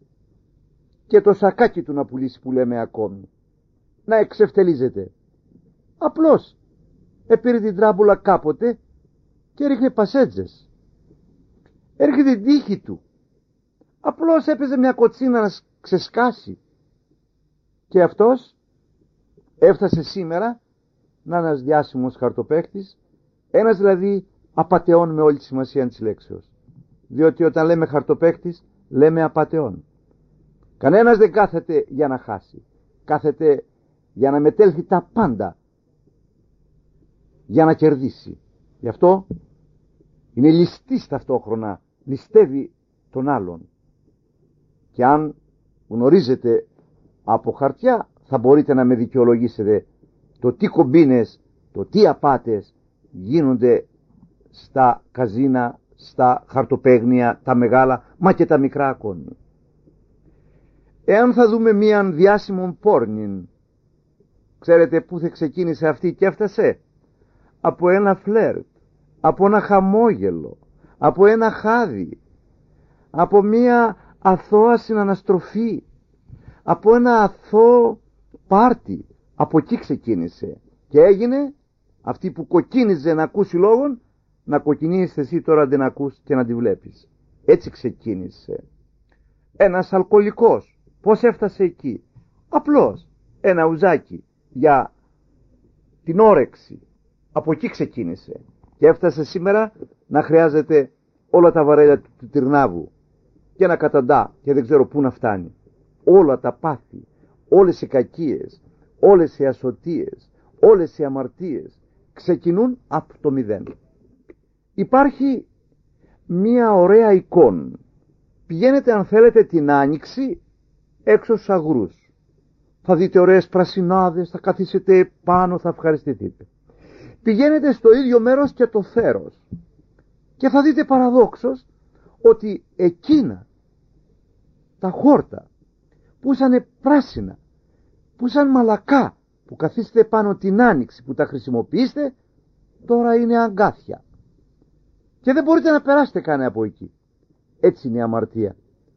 [SPEAKER 1] και το σακάκι του να πουλήσει, που λέμε ακόμη, να εξευτελίζεται? Απλώς έπαιρνε την τράμπουλα κάποτε και ρίχνε πασέτζες, έρχεται την τύχη του, απλώς έπαιζε μια κοτσίνα να ξεσκάσει, και αυτός έφτασε σήμερα να είναι ένας διάσημος χαρτοπαίχτης, ένας δηλαδή απατεών με όλη τη σημασία της λέξεως, διότι όταν λέμε χαρτοπαίχτης λέμε απατεών. Κανένας δεν κάθεται για να χάσει, κάθεται για να μετέλθει τα πάντα, για να κερδίσει. Γι' αυτό είναι ληστής ταυτόχρονα, ληστεύει τον άλλον. Και αν γνωρίζετε από χαρτιά, θα μπορείτε να με δικαιολογήσετε το τι κομπίνες, το τι απάτες γίνονται στα καζίνα, στα χαρτοπαίγνια, τα μεγάλα, μα και τα μικρά ακόμη. Εάν θα δούμε μίαν διάσημον πόρνην, ξέρετε πού θα ξεκίνησε αυτή και έφτασε? Από ένα φλερτ, από ένα χαμόγελο, από ένα χάδι, από μία αθώα συναναστροφή, από ένα αθώο πάρτι. Από εκεί ξεκίνησε και έγινε αυτή που κοκκίνιζε να ακούσει λόγον, να κοκκινίζεις εσύ τώρα να την ακούς και να τη βλέπεις. Έτσι ξεκίνησε. Ένας αλκοολικός, πώς έφτασε εκεί? Απλώς ένα ουζάκι για την όρεξη. Από εκεί ξεκίνησε και έφτασε σήμερα να χρειάζεται όλα τα βαρέλια του Τυρνάβου και να καταντά και δεν ξέρω πού να φτάνει. Όλα τα πάθη, όλες οι κακίες, όλες οι ασωτίες, όλες οι αμαρτίες ξεκινούν από το μηδέν. Υπάρχει μία ωραία εικόνα. Πηγαίνετε αν θέλετε την Άνοιξη έξω στους αγρούς. Θα δείτε ωραίες πρασινάδες, θα καθίσετε πάνω, θα ευχαριστηθείτε. Πηγαίνετε στο ίδιο μέρος και το θέρος και θα δείτε παραδόξως ότι εκείνα τα χόρτα που ήσαν πράσινα, που ήσαν μαλακά, που καθίσετε πάνω την Άνοιξη, που τα χρησιμοποιήσετε, τώρα είναι αγκάθια και δεν μπορείτε να περάσετε καν από εκεί. Έτσι είναι η αμαρτία.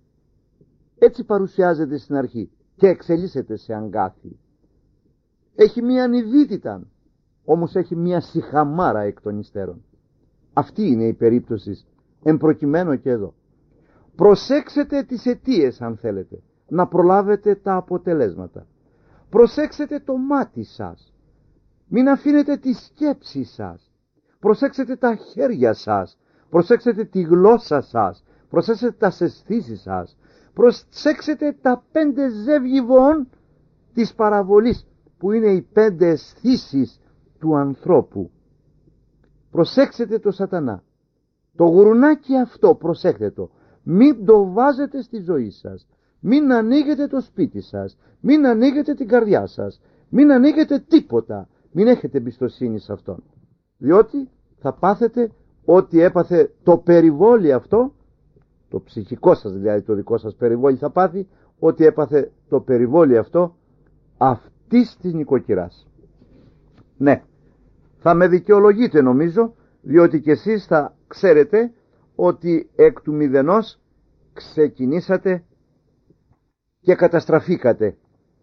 [SPEAKER 1] Έτσι παρουσιάζεται στην αρχή και εξελίσσεται σε αγκάθι. Έχει μία νηδίτητα, όμως έχει μία σιχαμάρα εκ των υστέρων. Αυτή είναι η περίπτωση εμπροκειμένου και εδώ. Προσέξετε τις αιτίες αν θέλετε, να προλάβετε τα αποτελέσματα. Προσέξετε το μάτι σας, μην αφήνετε τη σκέψη σας. Προσέξετε τα χέρια σας, προσέξετε τη γλώσσα σας, προσέξετε τα αισθήσεις σας, προσέξετε τα 5 ζεύγιβων της παραβολής, που είναι οι 5 αισθήσεις του ανθρώπου. Προσέξτε το σατανά. Το γουρουνάκι αυτό προσέξτε το. Μην το βάζετε στη ζωή σας. Μην ανοίγετε το σπίτι σας. Μην ανοίγετε την καρδιά σας. Μην ανοίγετε τίποτα. Μην έχετε εμπιστοσύνη σε αυτόν. Διότι θα πάθετε ό,τι έπαθε το περιβόλι αυτό, το ψυχικό σας δηλαδή, το δικό σας περιβόλι θα πάθει ό,τι έπαθε το περιβόλι αυτό αυτής της νοικοκυράς. Ναι, θα με δικαιολογείτε νομίζω, διότι και εσείς θα ξέρετε ότι εκ του μηδενός ξεκινήσατε και καταστραφήκατε,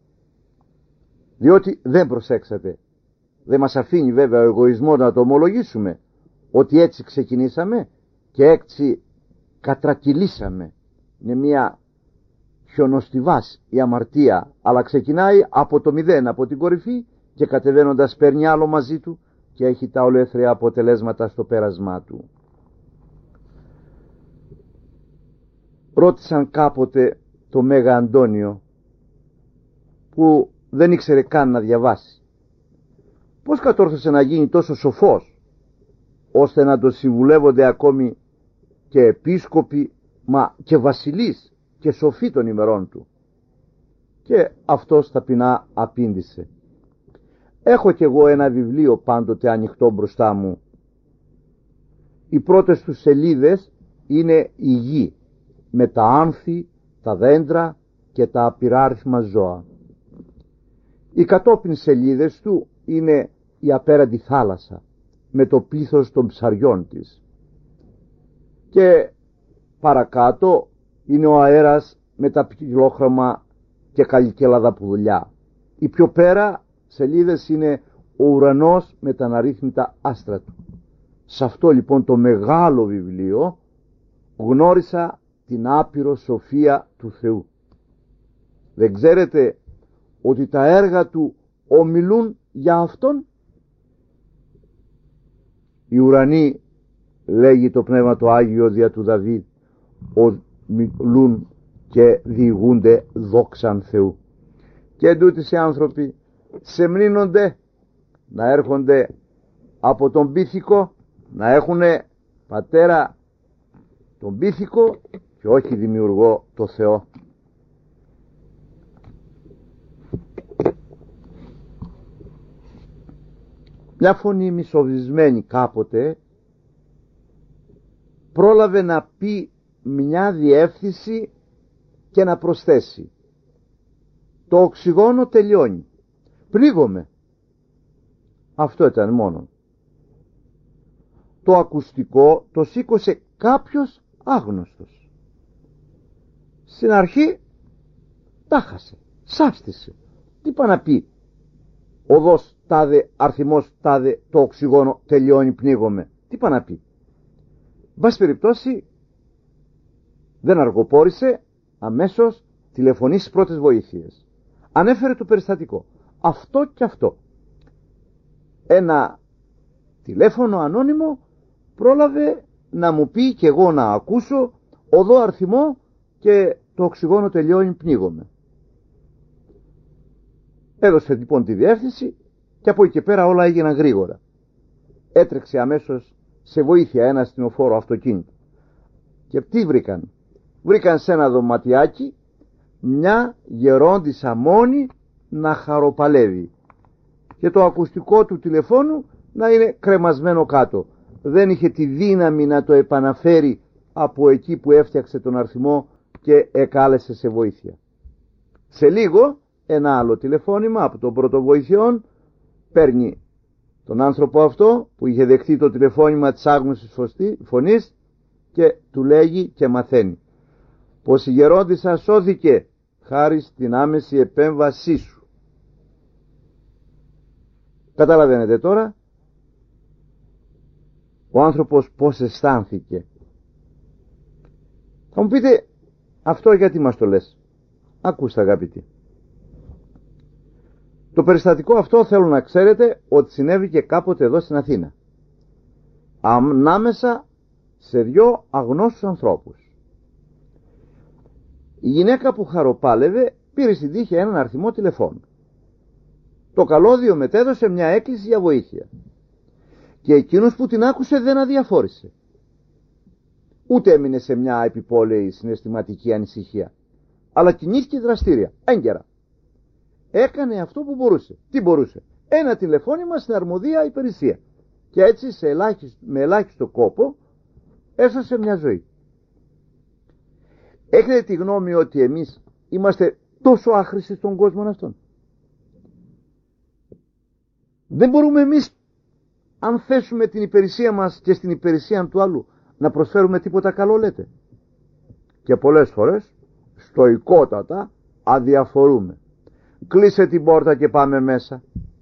[SPEAKER 1] διότι δεν προσέξατε. Δεν μας αφήνει βέβαια ο εγωισμός να το ομολογήσουμε, ότι έτσι ξεκινήσαμε και έτσι κατρακυλήσαμε. Είναι μια χιονοστιβάς η αμαρτία, αλλά ξεκινάει από το μηδέν, από την κορυφή, και κατεβαίνοντας παίρνει άλλο μαζί του και έχει τα ολέθρια αποτελέσματα στο πέρασμά του. Ρώτησαν κάποτε το Μέγα Αντώνιο που δεν ήξερε καν να διαβάσει. Πώς κατόρθωσε να γίνει τόσο σοφός ώστε να το συμβουλεύονται ακόμη και επίσκοποι, μα και βασιλείς και σοφοί των ημερών του? Και αυτός ταπεινά απήντησε: έχω κι εγώ ένα βιβλίο πάντοτε ανοιχτό μπροστά μου. Οι πρώτες του σελίδες είναι η γη με τα άνθη, τα δέντρα και τα απειράριθμα ζώα. Οι κατόπιν σελίδες του είναι η απέραντη θάλασσα με το πλήθος των ψαριών της. Και παρακάτω είναι ο αέρας με τα πυλόχρωμα και καλικέλαδα πουλιά. Οι πιο πέρα σελίδες είναι ο ουρανός με τα αναρρύθμιτα άστρα του. Σε αυτό λοιπόν το μεγάλο βιβλίο γνώρισα την άπειρο σοφία του Θεού. Δεν ξέρετε ότι τα έργα του ομιλούν για Αυτόν? Οι ουρανοί, λέγει το Πνεύμα το Άγιο δια του Δαβίδ, ομιλούν και διηγούνται δόξαν Θεού. Και εντούτοις οι άνθρωποι σεμνύνονται να έρχονται από τον πίθηκο, να έχουν πατέρα τον πίθηκο και όχι δημιουργό το Θεό. Μια φωνή μισοβισμένη κάποτε πρόλαβε να πει μια διεύθυνση και να προσθέσει: το οξυγόνο τελειώνει, πνίγομαι. Αυτό ήταν μόνο. Το ακουστικό το σήκωσε κάποιος άγνωστος. Στην αρχή τα χάσε, σάστησε. Τι πάει να πει? Οδός τάδε, αριθμός τάδε, το οξυγόνο τελειώνει, πνίγομαι. Τι πάει να πει? Μπας περιπτώσει δεν αργοπόρησε, αμέσως τηλεφωνεί στις πρώτες βοήθειες. Ανέφερε το περιστατικό, αυτό και αυτό. Ένα τηλέφωνο ανώνυμο πρόλαβε να μου πει και εγώ να ακούσω οδό αριθμό και το οξυγόνο τελειώνει, πνίγομαι. Έδωσε λοιπόν τη διεύθυνση και από εκεί και πέρα όλα έγιναν γρήγορα. Έτρεξε αμέσως σε βοήθεια ένα αστυνοφόρο αυτοκίνητο. Και τι βρήκαν? Βρήκαν σε ένα δωματιάκι μια γερόντισσα μόνη να χαροπαλεύει και το ακουστικό του τηλεφώνου να είναι κρεμασμένο κάτω. Δεν είχε τη δύναμη να το επαναφέρει από εκεί που έφτιαξε τον αριθμό και εκάλεσε σε βοήθεια. Σε λίγο ένα άλλο τηλεφώνημα από τον πρωτοβοηθειών παίρνει τον άνθρωπο αυτό που είχε δεχτεί το τηλεφώνημα της άγνωστης φωνής και του λέγει και μαθαίνει πως η γερόντισσα σώθηκε χάρη στην άμεση επέμβασή σου. Καταλαβαίνετε τώρα ο άνθρωπος πως αισθάνθηκε. Θα μου πείτε, αυτό γιατί μας το λες? Ακούστε αγαπητοί, το περιστατικό αυτό θέλω να ξέρετε ότι συνέβη και κάποτε εδώ στην Αθήνα, ανάμεσα σε δυο αγνώστους ανθρώπους. Η γυναίκα που χαροπάλευε πήρε στην τύχη έναν αριθμό τηλεφώνου. Το καλώδιο μετέδωσε μια έκκληση για βοήθεια και εκείνος που την άκουσε δεν αδιαφόρησε, ούτε έμεινε σε μια επιπόλαιη συναισθηματική ανησυχία, αλλά κινήθηκε δραστήρια, έγκαιρα. Έκανε αυτό που μπορούσε. Τι μπορούσε? Ένα τηλεφώνημα στην αρμοδία υπηρεσία και έτσι με ελάχιστο κόπο έσωσε μια ζωή. Έχετε τη γνώμη ότι εμείς είμαστε τόσο άχρηστοι στον κόσμο αυτόν? Δεν μπορούμε εμείς, αν θέσουμε την υπηρεσία μας και στην υπηρεσία του άλλου, να προσφέρουμε τίποτα καλό, λέτε? Και πολλές φορές στοικότατα αδιαφορούμε. Κλείσε την πόρτα και πάμε μέσα.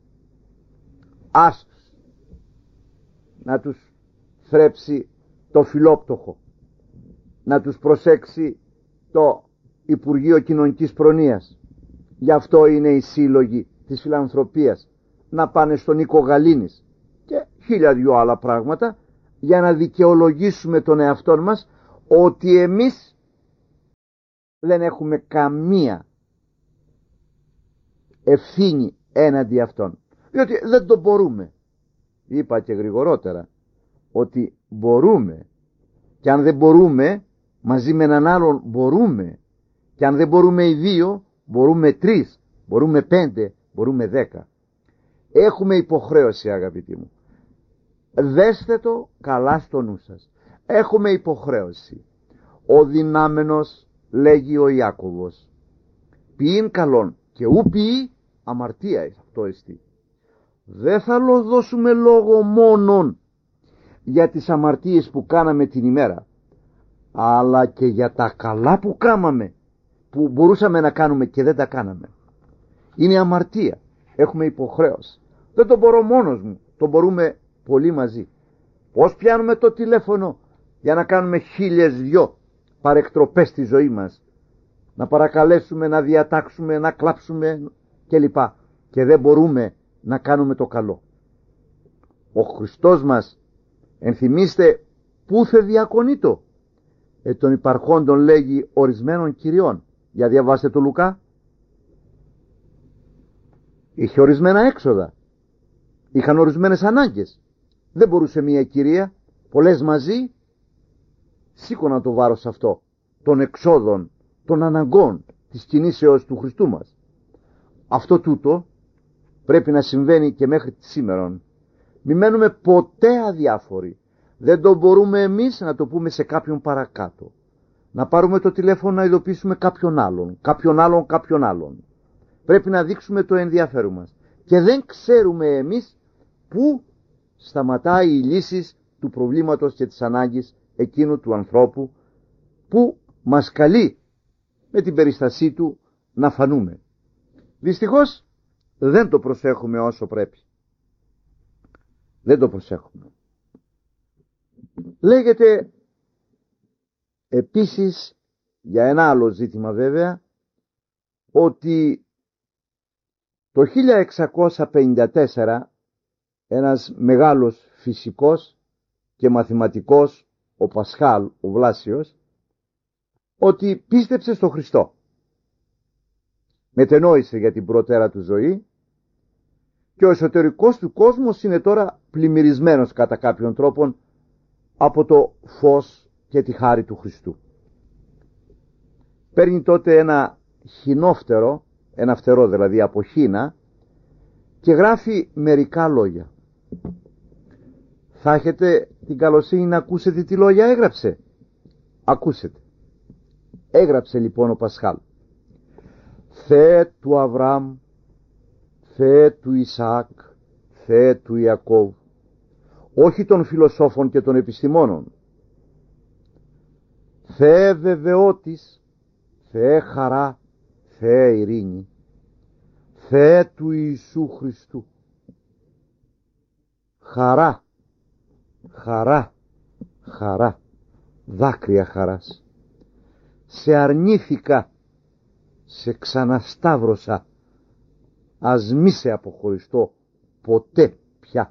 [SPEAKER 1] Άστος να τους θρέψει το φιλόπτωχο, να τους προσέξει το Υπουργείο Κοινωνικής Προνοίας. Γι' αυτό είναι οι σύλλογοι της φιλανθρωπίας, να πάνε στον Νίκο Γαλήνης και χίλια δυο άλλα πράγματα, για να δικαιολογήσουμε τον εαυτό μας ότι εμείς δεν έχουμε καμία ευθύνη έναντι αυτών, διότι δεν το μπορούμε. Είπα και γρηγορότερα ότι μπορούμε, και αν δεν μπορούμε μαζί με έναν άλλον μπορούμε, και αν δεν μπορούμε οι δύο μπορούμε 3, μπορούμε 5, μπορούμε 10. Έχουμε υποχρέωση, αγαπητοί μου, δέστε το καλά στο νου σας. Έχουμε υποχρέωση. Ο δυνάμενος, λέγει ο Ιάκωβος, ποιήν καλόν και ου ποιή αμαρτία αυτό εστί. Δεν θα δώσουμε λόγο μόνον για τις αμαρτίες που κάναμε την ημέρα, αλλά και για τα καλά που κάμαμε, που μπορούσαμε να κάνουμε και δεν τα κάναμε. Είναι αμαρτία. Έχουμε υποχρέωση. Δεν το μπορώ μόνος μου, το μπορούμε πολύ μαζί. Πώς πιάνουμε το τηλέφωνο για να κάνουμε 1002 παρεκτροπές στη ζωή μας, να παρακαλέσουμε, να διατάξουμε, να κλάψουμε κλπ. Και δεν μπορούμε να κάνουμε το καλό. Ο Χριστός μας, ενθυμίστε, πούθε διακονείτο, των υπαρχόντων, λέγει, ορισμένων κυριών. Για διαβάστε το Λουκά. Είχε ορισμένα έξοδα, είχαν ορισμένες ανάγκες. Δεν μπορούσε μία κυρία, πολλές μαζί σήκωναν το βάρος αυτό των εξόδων, των αναγκών της κινήσεως του Χριστού μας. Αυτό τούτο πρέπει να συμβαίνει και μέχρι σήμερα. Μη μένουμε ποτέ αδιάφοροι. Δεν το μπορούμε εμείς να το πούμε σε κάποιον παρακάτω, να πάρουμε το τηλέφωνο να ειδοποιήσουμε κάποιον άλλον. Πρέπει να δείξουμε το ενδιαφέρον μας. Και δεν ξέρουμε εμείς πού σταματάει η λύση του προβλήματος και της ανάγκης εκείνου του ανθρώπου που μας καλεί με την περιστασή του να φανούμε. Δυστυχώς δεν το προσέχουμε όσο πρέπει. Δεν το προσέχουμε. Λέγεται επίσης, για ένα άλλο ζήτημα βέβαια, ότι το 1654 ένας μεγάλος φυσικός και μαθηματικός, ο Πασχάλ, ο Βλάσιος, ότι πίστεψε στο Χριστό. Μετενόησε για την προτέρα του ζωή και ο εσωτερικός του κόσμος είναι τώρα πλημμυρισμένος κατά κάποιον τρόπον από το φως και τη χάρη του Χριστού. Παίρνει τότε ένα χινόφτερο, ένα φτερό δηλαδή από χίνα, και γράφει μερικά λόγια. Θα έχετε την καλοσύνη να ακούσετε τι λόγια έγραψε. Ακούσετε. Έγραψε λοιπόν ο Πασχάλ: Θεέ του Αβραάμ, Θεέ του Ισαάκ, Θεέ του Ιακώβ, όχι των φιλοσόφων και των επιστημόνων, Θεέ βεβαιότης, Θεέ χαρά, Θεέ ειρήνη, Θεέ του Ιησού Χριστού. Χαρά, χαρά, χαρά, δάκρυα χαράς. Σε αρνήθηκα, σε ξανασταύρωσα, ας μη σε αποχωριστώ ποτέ πια.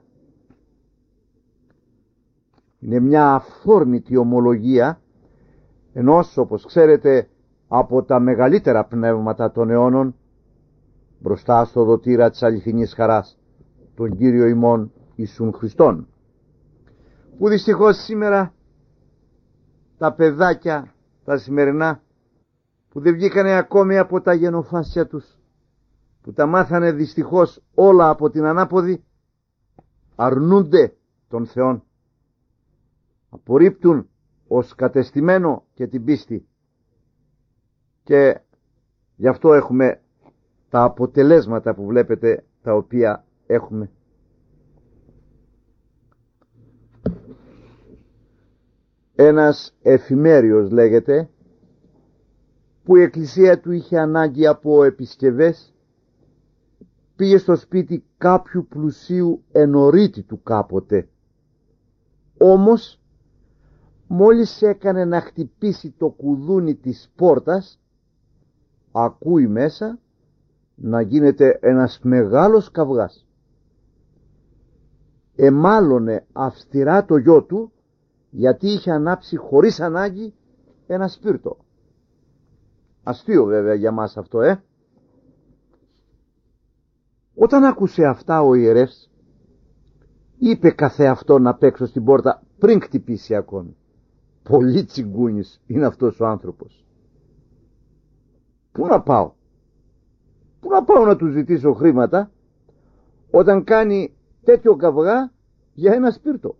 [SPEAKER 1] Είναι μια αφόρμητη ομολογία ενός, όπως ξέρετε, από τα μεγαλύτερα πνεύματα των αιώνων μπροστά στο δοτήρα της αληθινής χαράς, τον Κύριο ημών Ιησούν Χριστόν, που δυστυχώς σήμερα τα παιδάκια τα σημερινά που δεν βγήκανε ακόμη από τα γενοφάσια τους, που τα μάθανε δυστυχώς όλα από την ανάποδη, αρνούνται τον Θεόν, απορρίπτουν ως κατεστημένο και την πίστη, και γι' αυτό έχουμε τα αποτελέσματα που βλέπετε, τα οποία έχουμε. Ένας εφημέριος, λέγεται, που η εκκλησία του είχε ανάγκη από επισκευές, πήγε στο σπίτι κάποιου πλουσίου ενορίτητου κάποτε. Όμως μόλις έκανε να χτυπήσει το κουδούνι της πόρτας, ακούει μέσα να γίνεται ένας μεγάλος καυγάς. Εμάλωνε αυστηρά το γιο του, γιατί είχε ανάψει χωρίς ανάγκη ένα σπίρτο. Αστείο βέβαια για μας αυτό, Όταν άκουσε αυτά ο ιερεύς, είπε καθεαυτόν απ' έξω στην πόρτα πριν χτυπήσει ακόμη: πολύ τσιγκούνης είναι αυτός ο άνθρωπος. Πού να πάω? Πού να πάω να του ζητήσω χρήματα όταν κάνει τέτοιο καυγά για ένα σπίρτο?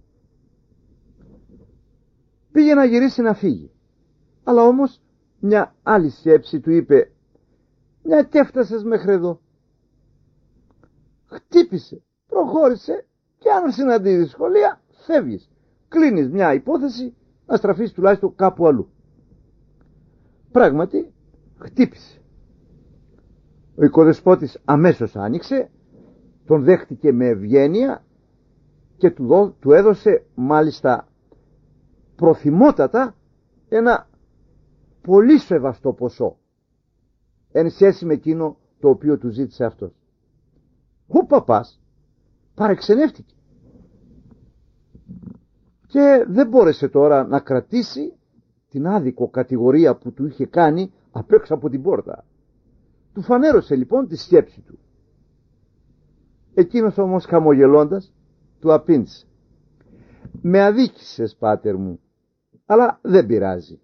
[SPEAKER 1] Πήγε να γυρίσει να φύγει, αλλά όμως μια άλλη σκέψη του είπε: μια και έφτασες μέχρι εδώ. Χτύπησε, προχώρησε, και αν συναντήσει δυσκολία φεύγεις. Κλείνεις μια υπόθεση να στραφείς τουλάχιστον κάπου αλλού. Πράγματι χτύπησε. Ο οικοδεσπότης αμέσως άνοιξε, τον δέχτηκε με ευγένεια και του έδωσε μάλιστα προθυμότατα ένα πολύ σεβαστό ποσό εν σχέση με εκείνο το οποίο του ζήτησε αυτός. Ο παπάς παρεξενεύτηκε και δεν μπόρεσε τώρα να κρατήσει την άδικο κατηγορία που του είχε κάνει απ' έξω από την πόρτα. Του φανέρωσε λοιπόν τη σκέψη του. Εκείνος όμως χαμογελώντας του απήντησε: με αδίκησες, πάτερ μου, αλλά δεν πειράζει.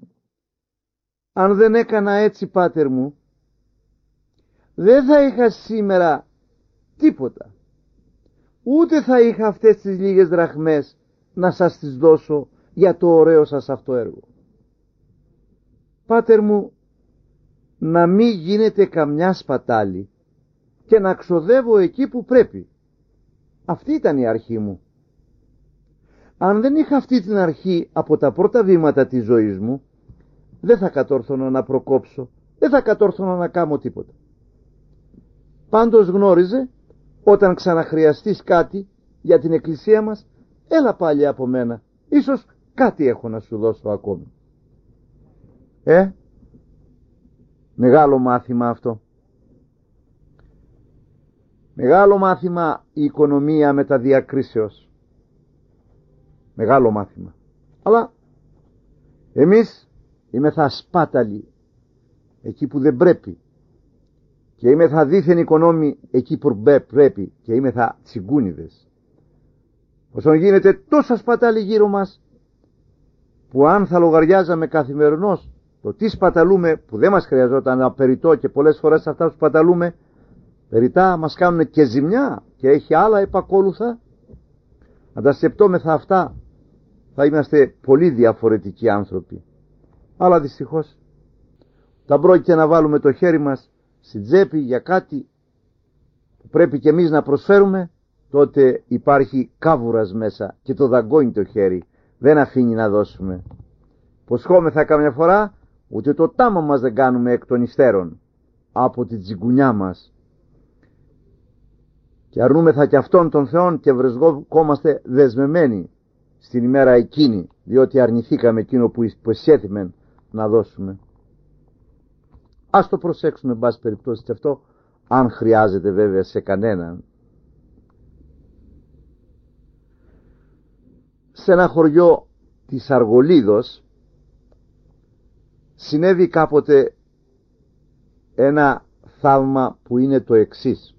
[SPEAKER 1] Αν δεν έκανα έτσι, πάτερ μου, δεν θα είχα σήμερα τίποτα. Ούτε θα είχα αυτές τις λίγες δραχμές να σας τις δώσω για το ωραίο σας αυτό έργο. Πάτερ μου, να μην γίνεται καμιά σπατάλη και να ξοδεύω εκεί που πρέπει. Αυτή ήταν η αρχή μου. Αν δεν είχα αυτή την αρχή από τα πρώτα βήματα της ζωής μου, δεν θα κατόρθωνα να προκόψω, δεν θα κατόρθωνα να κάνω τίποτα. Πάντως γνώριζε, όταν ξαναχρειαστείς κάτι για την εκκλησία μας, έλα πάλι από μένα, ίσως κάτι έχω να σου δώσω ακόμη. Μεγάλο μάθημα αυτό. Μεγάλο μάθημα η οικονομία μετά διακρίσεως. Μεγάλο μάθημα. Αλλά εμείς είμεθα σπάταλοι εκεί που δεν πρέπει και είμεθα δίθεν οικονόμοι εκεί που πρέπει και είμεθα τσιγκούνιδες. Όσον γίνεται τόσα σπατάλοι γύρω μας, που αν θα λογαριάζαμε καθημερινώς το τι σπαταλούμε, που δεν μας χρειαζόταν απεριτό και πολλές φορές αυτά που σπαταλούμε περιτά μας κάνουν και ζημιά και έχει άλλα επακόλουθα, αν τα σκεπτόμεθα αυτά θα είμαστε πολύ διαφορετικοί άνθρωποι. Αλλά δυστυχώς θα πρόκειται να βάλουμε το χέρι μας στην τσέπη για κάτι που πρέπει και εμείς να προσφέρουμε, τότε υπάρχει κάβουρας μέσα και το δαγκώνει το χέρι, δεν αφήνει να δώσουμε. Προσχόμεθα καμιά φορά, ούτε το τάμα μας δεν κάνουμε εκ των υστέρων από την τσιγκουνιά μας και αρνούμεθα και αυτόν τον Θεόν και βρισκόμαστε δεσμεμένοι στην ημέρα εκείνη, διότι αρνηθήκαμε εκείνο που υποσχέθημεν να δώσουμε. Ας το προσέξουμε εν πάση περιπτώσει και αυτό, αν χρειάζεται βέβαια σε κανέναν. Σε ένα χωριό της Αργολίδος συνέβη κάποτε ένα θαύμα που είναι το εξής.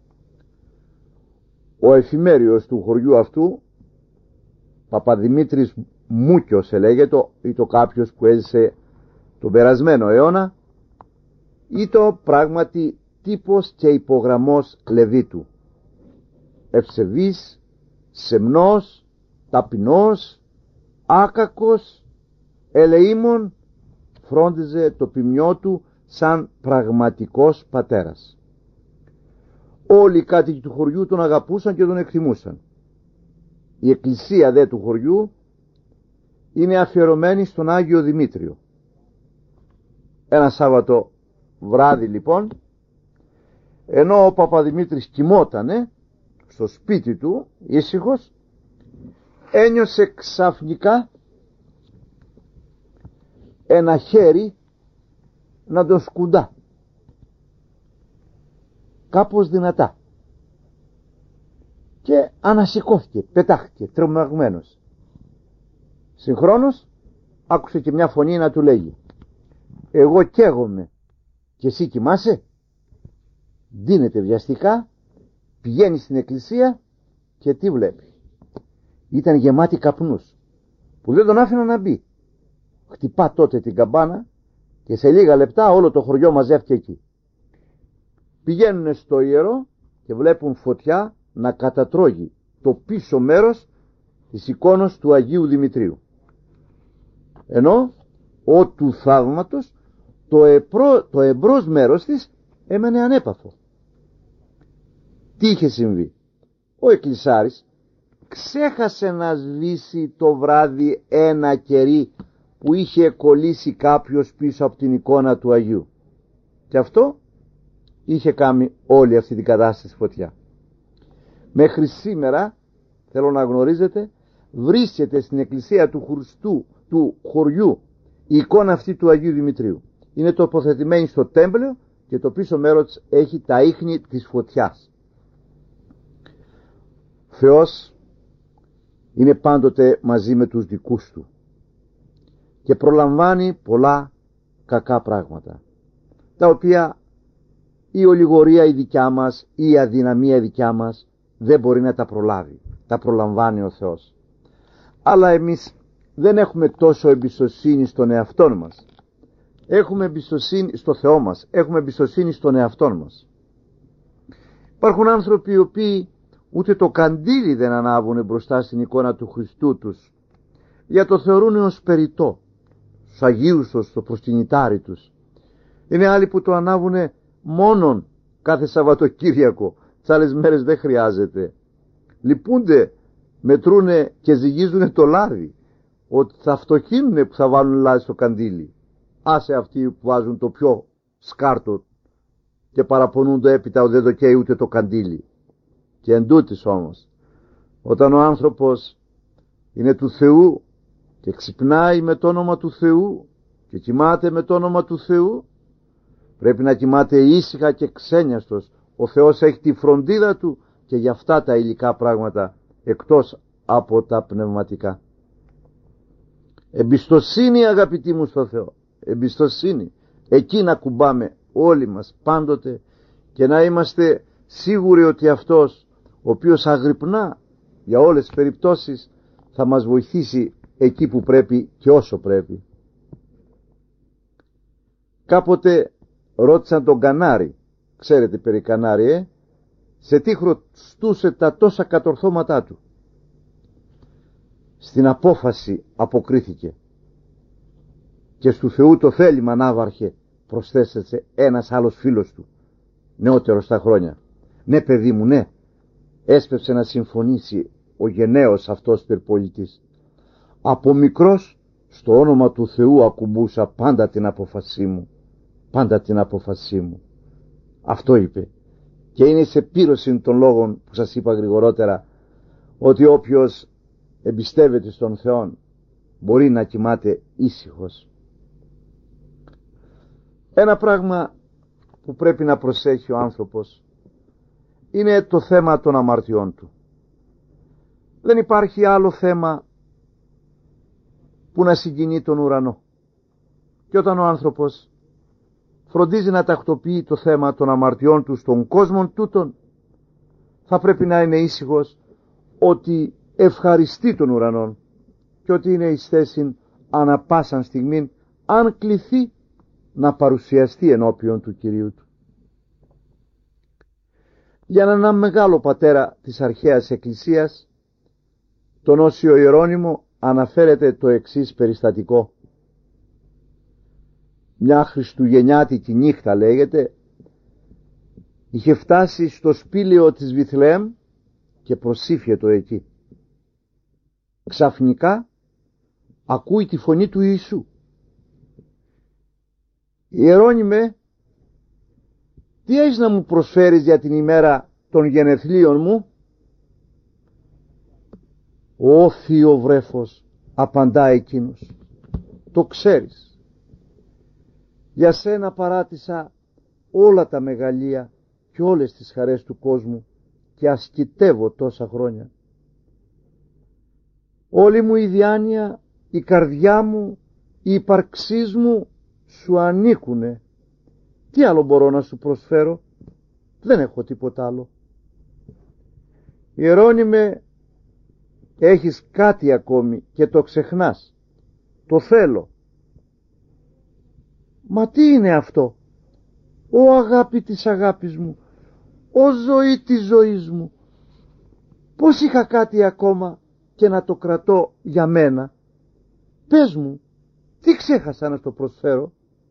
[SPEAKER 1] Ο εφημέριος του χωριού αυτού, Παπαδημήτρης Μούκιος ελέγεται, ή το κάποιος που έζησε τον περασμένο αιώνα, ή το πράγματι τύπος και υπογραμμός Λεβίτου. Ευσεβής, σεμνός, ταπεινός, άκακος, ελεήμων, φρόντιζε το ποιμιό του σαν πραγματικός πατέρας. Όλοι οι κάτοικοι του χωριού τον αγαπούσαν και τον εκτιμούσαν. Η εκκλησία δε του χωριού είναι αφιερωμένη στον Άγιο Δημήτριο. Ένα Σάββατο βράδυ λοιπόν, ενώ ο Παπαδημήτρης κοιμότανε στο σπίτι του ήσυχος, ένιωσε ξαφνικά ένα χέρι να τον σκουντά κάπως δυνατά και ανασηκώθηκε, πετάχτηκε τρομαγμένος. Συγχρόνως άκουσε και μια φωνή να του λέγει: εγώ καίγομαι και εσύ κοιμάσαι? Ντύνεται βιαστικά πηγαίνει στην εκκλησία και τι βλέπει? Ήταν γεμάτη καπνούς που δεν τον άφηναν να μπει. Χτυπά τότε την καμπάνα και σε λίγα λεπτά όλο το χωριό μαζεύτηκε εκεί. Πηγαίνουν στο ιερό και βλέπουν φωτιά να κατατρώγει το πίσω μέρος της εικόνος του Αγίου Δημητρίου. Ενώ ο του θαύματος το εμπρός μέρος της έμενε ανέπαφο. Τι είχε συμβεί? Ο εκκλησάρης ξέχασε να σβήσει το βράδυ ένα κερί που είχε κολλήσει κάποιος πίσω από την εικόνα του Αγίου, και αυτό είχε κάνει όλη αυτή την κατάσταση φωτιά. Μέχρι σήμερα, θέλω να γνωρίζετε, βρίσκεται στην εκκλησία του Χριστού του χωριού η εικόνα αυτή του Αγίου Δημητρίου. Είναι τοποθετημένη στο τέμπλιο και το πίσω μέρος έχει τα ίχνη της φωτιάς. Θεός είναι πάντοτε μαζί με τους δικούς του και προλαμβάνει πολλά κακά πράγματα, τα οποία η ολιγορία η δικιά μας ή η αδυναμία η δικιά μας δεν μπορεί να τα προλάβει. Τα προλαμβάνει ο Θεός. Αλλά εμείς δεν έχουμε τόσο εμπιστοσύνη στον εαυτό μας. Έχουμε εμπιστοσύνη στο Θεό μας. Έχουμε εμπιστοσύνη στον εαυτό μας. Υπάρχουν άνθρωποι οι οποίοι ούτε το καντήλι δεν ανάβουν μπροστά στην εικόνα του Χριστού τους, για το θεωρούν ως περιττό, στους Αγίους τους, στο προσκυνητάρι τους. Είναι άλλοι που το ανάβουν μόνον κάθε Σαββατοκύριακο, τις άλλες μέρες δεν χρειάζεται. Λυπούνται, μετρούνε και ζυγίζουν το λάδι, ότι θα φτωχύνουνε που θα βάλουν λάδι στο καντήλι. Άσε αυτοί που βάζουν το πιο σκάρτο και παραπονούνται έπειτα ότι δεν το καίει ούτε το καντήλι. Και εντούτοις όμως, όταν ο άνθρωπος είναι του Θεού και ξυπνάει με το όνομα του Θεού και κοιμάται με το όνομα του Θεού, πρέπει να κοιμάται ήσυχα και ξένιαστος. Ο Θεός έχει τη φροντίδα του και για αυτά τα υλικά πράγματα, εκτός από τα πνευματικά. Εμπιστοσύνη, αγαπητοί μου, στο Θεό. Εμπιστοσύνη. Εκεί να κουμπάμε όλοι μας πάντοτε και να είμαστε σίγουροι ότι αυτός ο οποίος αγρυπνά για όλες τις περιπτώσεις θα μας βοηθήσει εκεί που πρέπει και όσο πρέπει. Κάποτε ρώτησαν τον Κανάρη, ξέρετε περί Κανάρη, σε τι χρωστούσε τα τόσα κατορθώματά του. Στην απόφαση αποκρίθηκε και στου Θεού το θέλημα, ναύαρχε, προσθέσε ένας άλλος φίλος του, νεότερος στα χρόνια. Ναι παιδί μου, ναι, έσπευσε να συμφωνήσει ο γενναίος αυτός πυρπολιτής. Από μικρός στο όνομα του Θεού ακουμπούσα πάντα την απόφασή μου, πάντα την απόφασή μου. Αυτό είπε και είναι σε πύρωση των λόγων που σας είπα γρηγορότερα, ότι όποιος εμπιστεύεται στον Θεό μπορεί να κοιμάται ήσυχος. Ένα πράγμα που πρέπει να προσέχει ο άνθρωπος είναι το θέμα των αμαρτιών του. Δεν υπάρχει άλλο θέμα που να συγκινεί τον ουρανό. Και όταν ο άνθρωπος φροντίζει να τακτοποιεί το θέμα των αμαρτιών του στον κόσμο τούτον, θα πρέπει να είναι ήσυχος ότι ευχαριστεί τον ουρανό και ότι είναι εις θέση ανά πάσαν στιγμή, αν κληθεί, να παρουσιαστεί ενώπιον του Κυρίου του. Για έναν μεγάλο πατέρα της αρχαίας Εκκλησίας, τον Όσιο Ιερώνυμο, αναφέρεται το εξής περιστατικό. Μια χριστουγεννιάτικη νύχτα, λέγεται, είχε φτάσει στο σπήλαιο της Βιθλεέμ και προσήφιετο εκεί. Ξαφνικά ακούει τη φωνή του Ιησού. Ιερώνυμε, τι έχεις να μου προσφέρεις για την ημέρα των γενεθλίων μου? Ω θείο βρέφος, απαντά εκείνος, το ξέρεις. Για σένα παράτησα όλα τα μεγαλεία και όλες τις χαρές του κόσμου και ασκητεύω τόσα χρόνια. Όλη μου η διάνοια, η καρδιά μου, η ύπαρξής μου σου ανήκουνε. Τι άλλο μπορώ να σου προσφέρω? Δεν έχω τίποτα άλλο. Ιερώνυμε, έχεις κάτι ακόμη και το ξεχνάς. Το θέλω. Μα τι είναι αυτό? Ω αγάπη της αγάπης μου, ω ζωή της ζωής μου, πως είχα κάτι ακόμα και να το κρατώ για μένα? Πες μου, τι ξέχασα να το προσφέρω?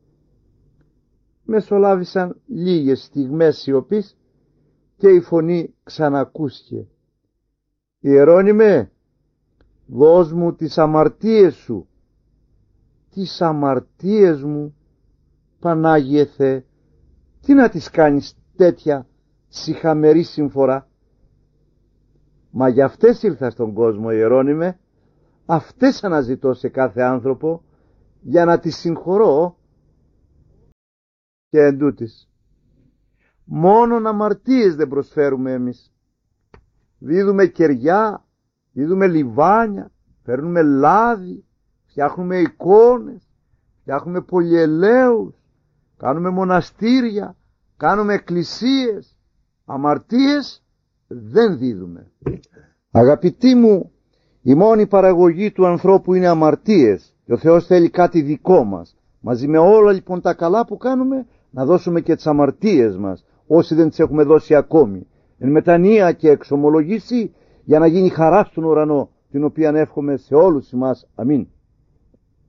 [SPEAKER 1] Μεσολάβησαν λίγες στιγμές σιωπής και η φωνή ξανακούστηκε. Ιερώνυμε, δώσ' μου τις αμαρτίες σου. Τις αμαρτίες μου? Πανάγιε Θεέ, τι να τις κάνεις τέτοια σιχαμερή συμφορά? Μα για αυτές ήρθα στον κόσμο, Ιερώνυμε, αυτές αναζητώ σε κάθε άνθρωπο, για να τις συγχωρώ. Και εντούτοις, μόνον αμαρτίες δεν προσφέρουμε εμείς. Δίδουμε κεριά, δίδουμε λιβάνια, φέρνουμε λάδι, φτιάχνουμε εικόνες, φτιάχνουμε πολυελαίους, κάνουμε μοναστήρια, κάνουμε εκκλησίες. Αμαρτίες δεν δίδουμε. Αγαπητοί μου, η μόνη παραγωγή του ανθρώπου είναι αμαρτίες και ο Θεός θέλει κάτι δικό μας. Μαζί με όλα λοιπόν τα καλά που κάνουμε, να δώσουμε και τις αμαρτίες μας, όσοι δεν τις έχουμε δώσει ακόμη, εν μετανία και εξομολογήσει, για να γίνει χαρά στον ουρανό, την οποία εύχομαι σε όλους εμάς. Αμήν.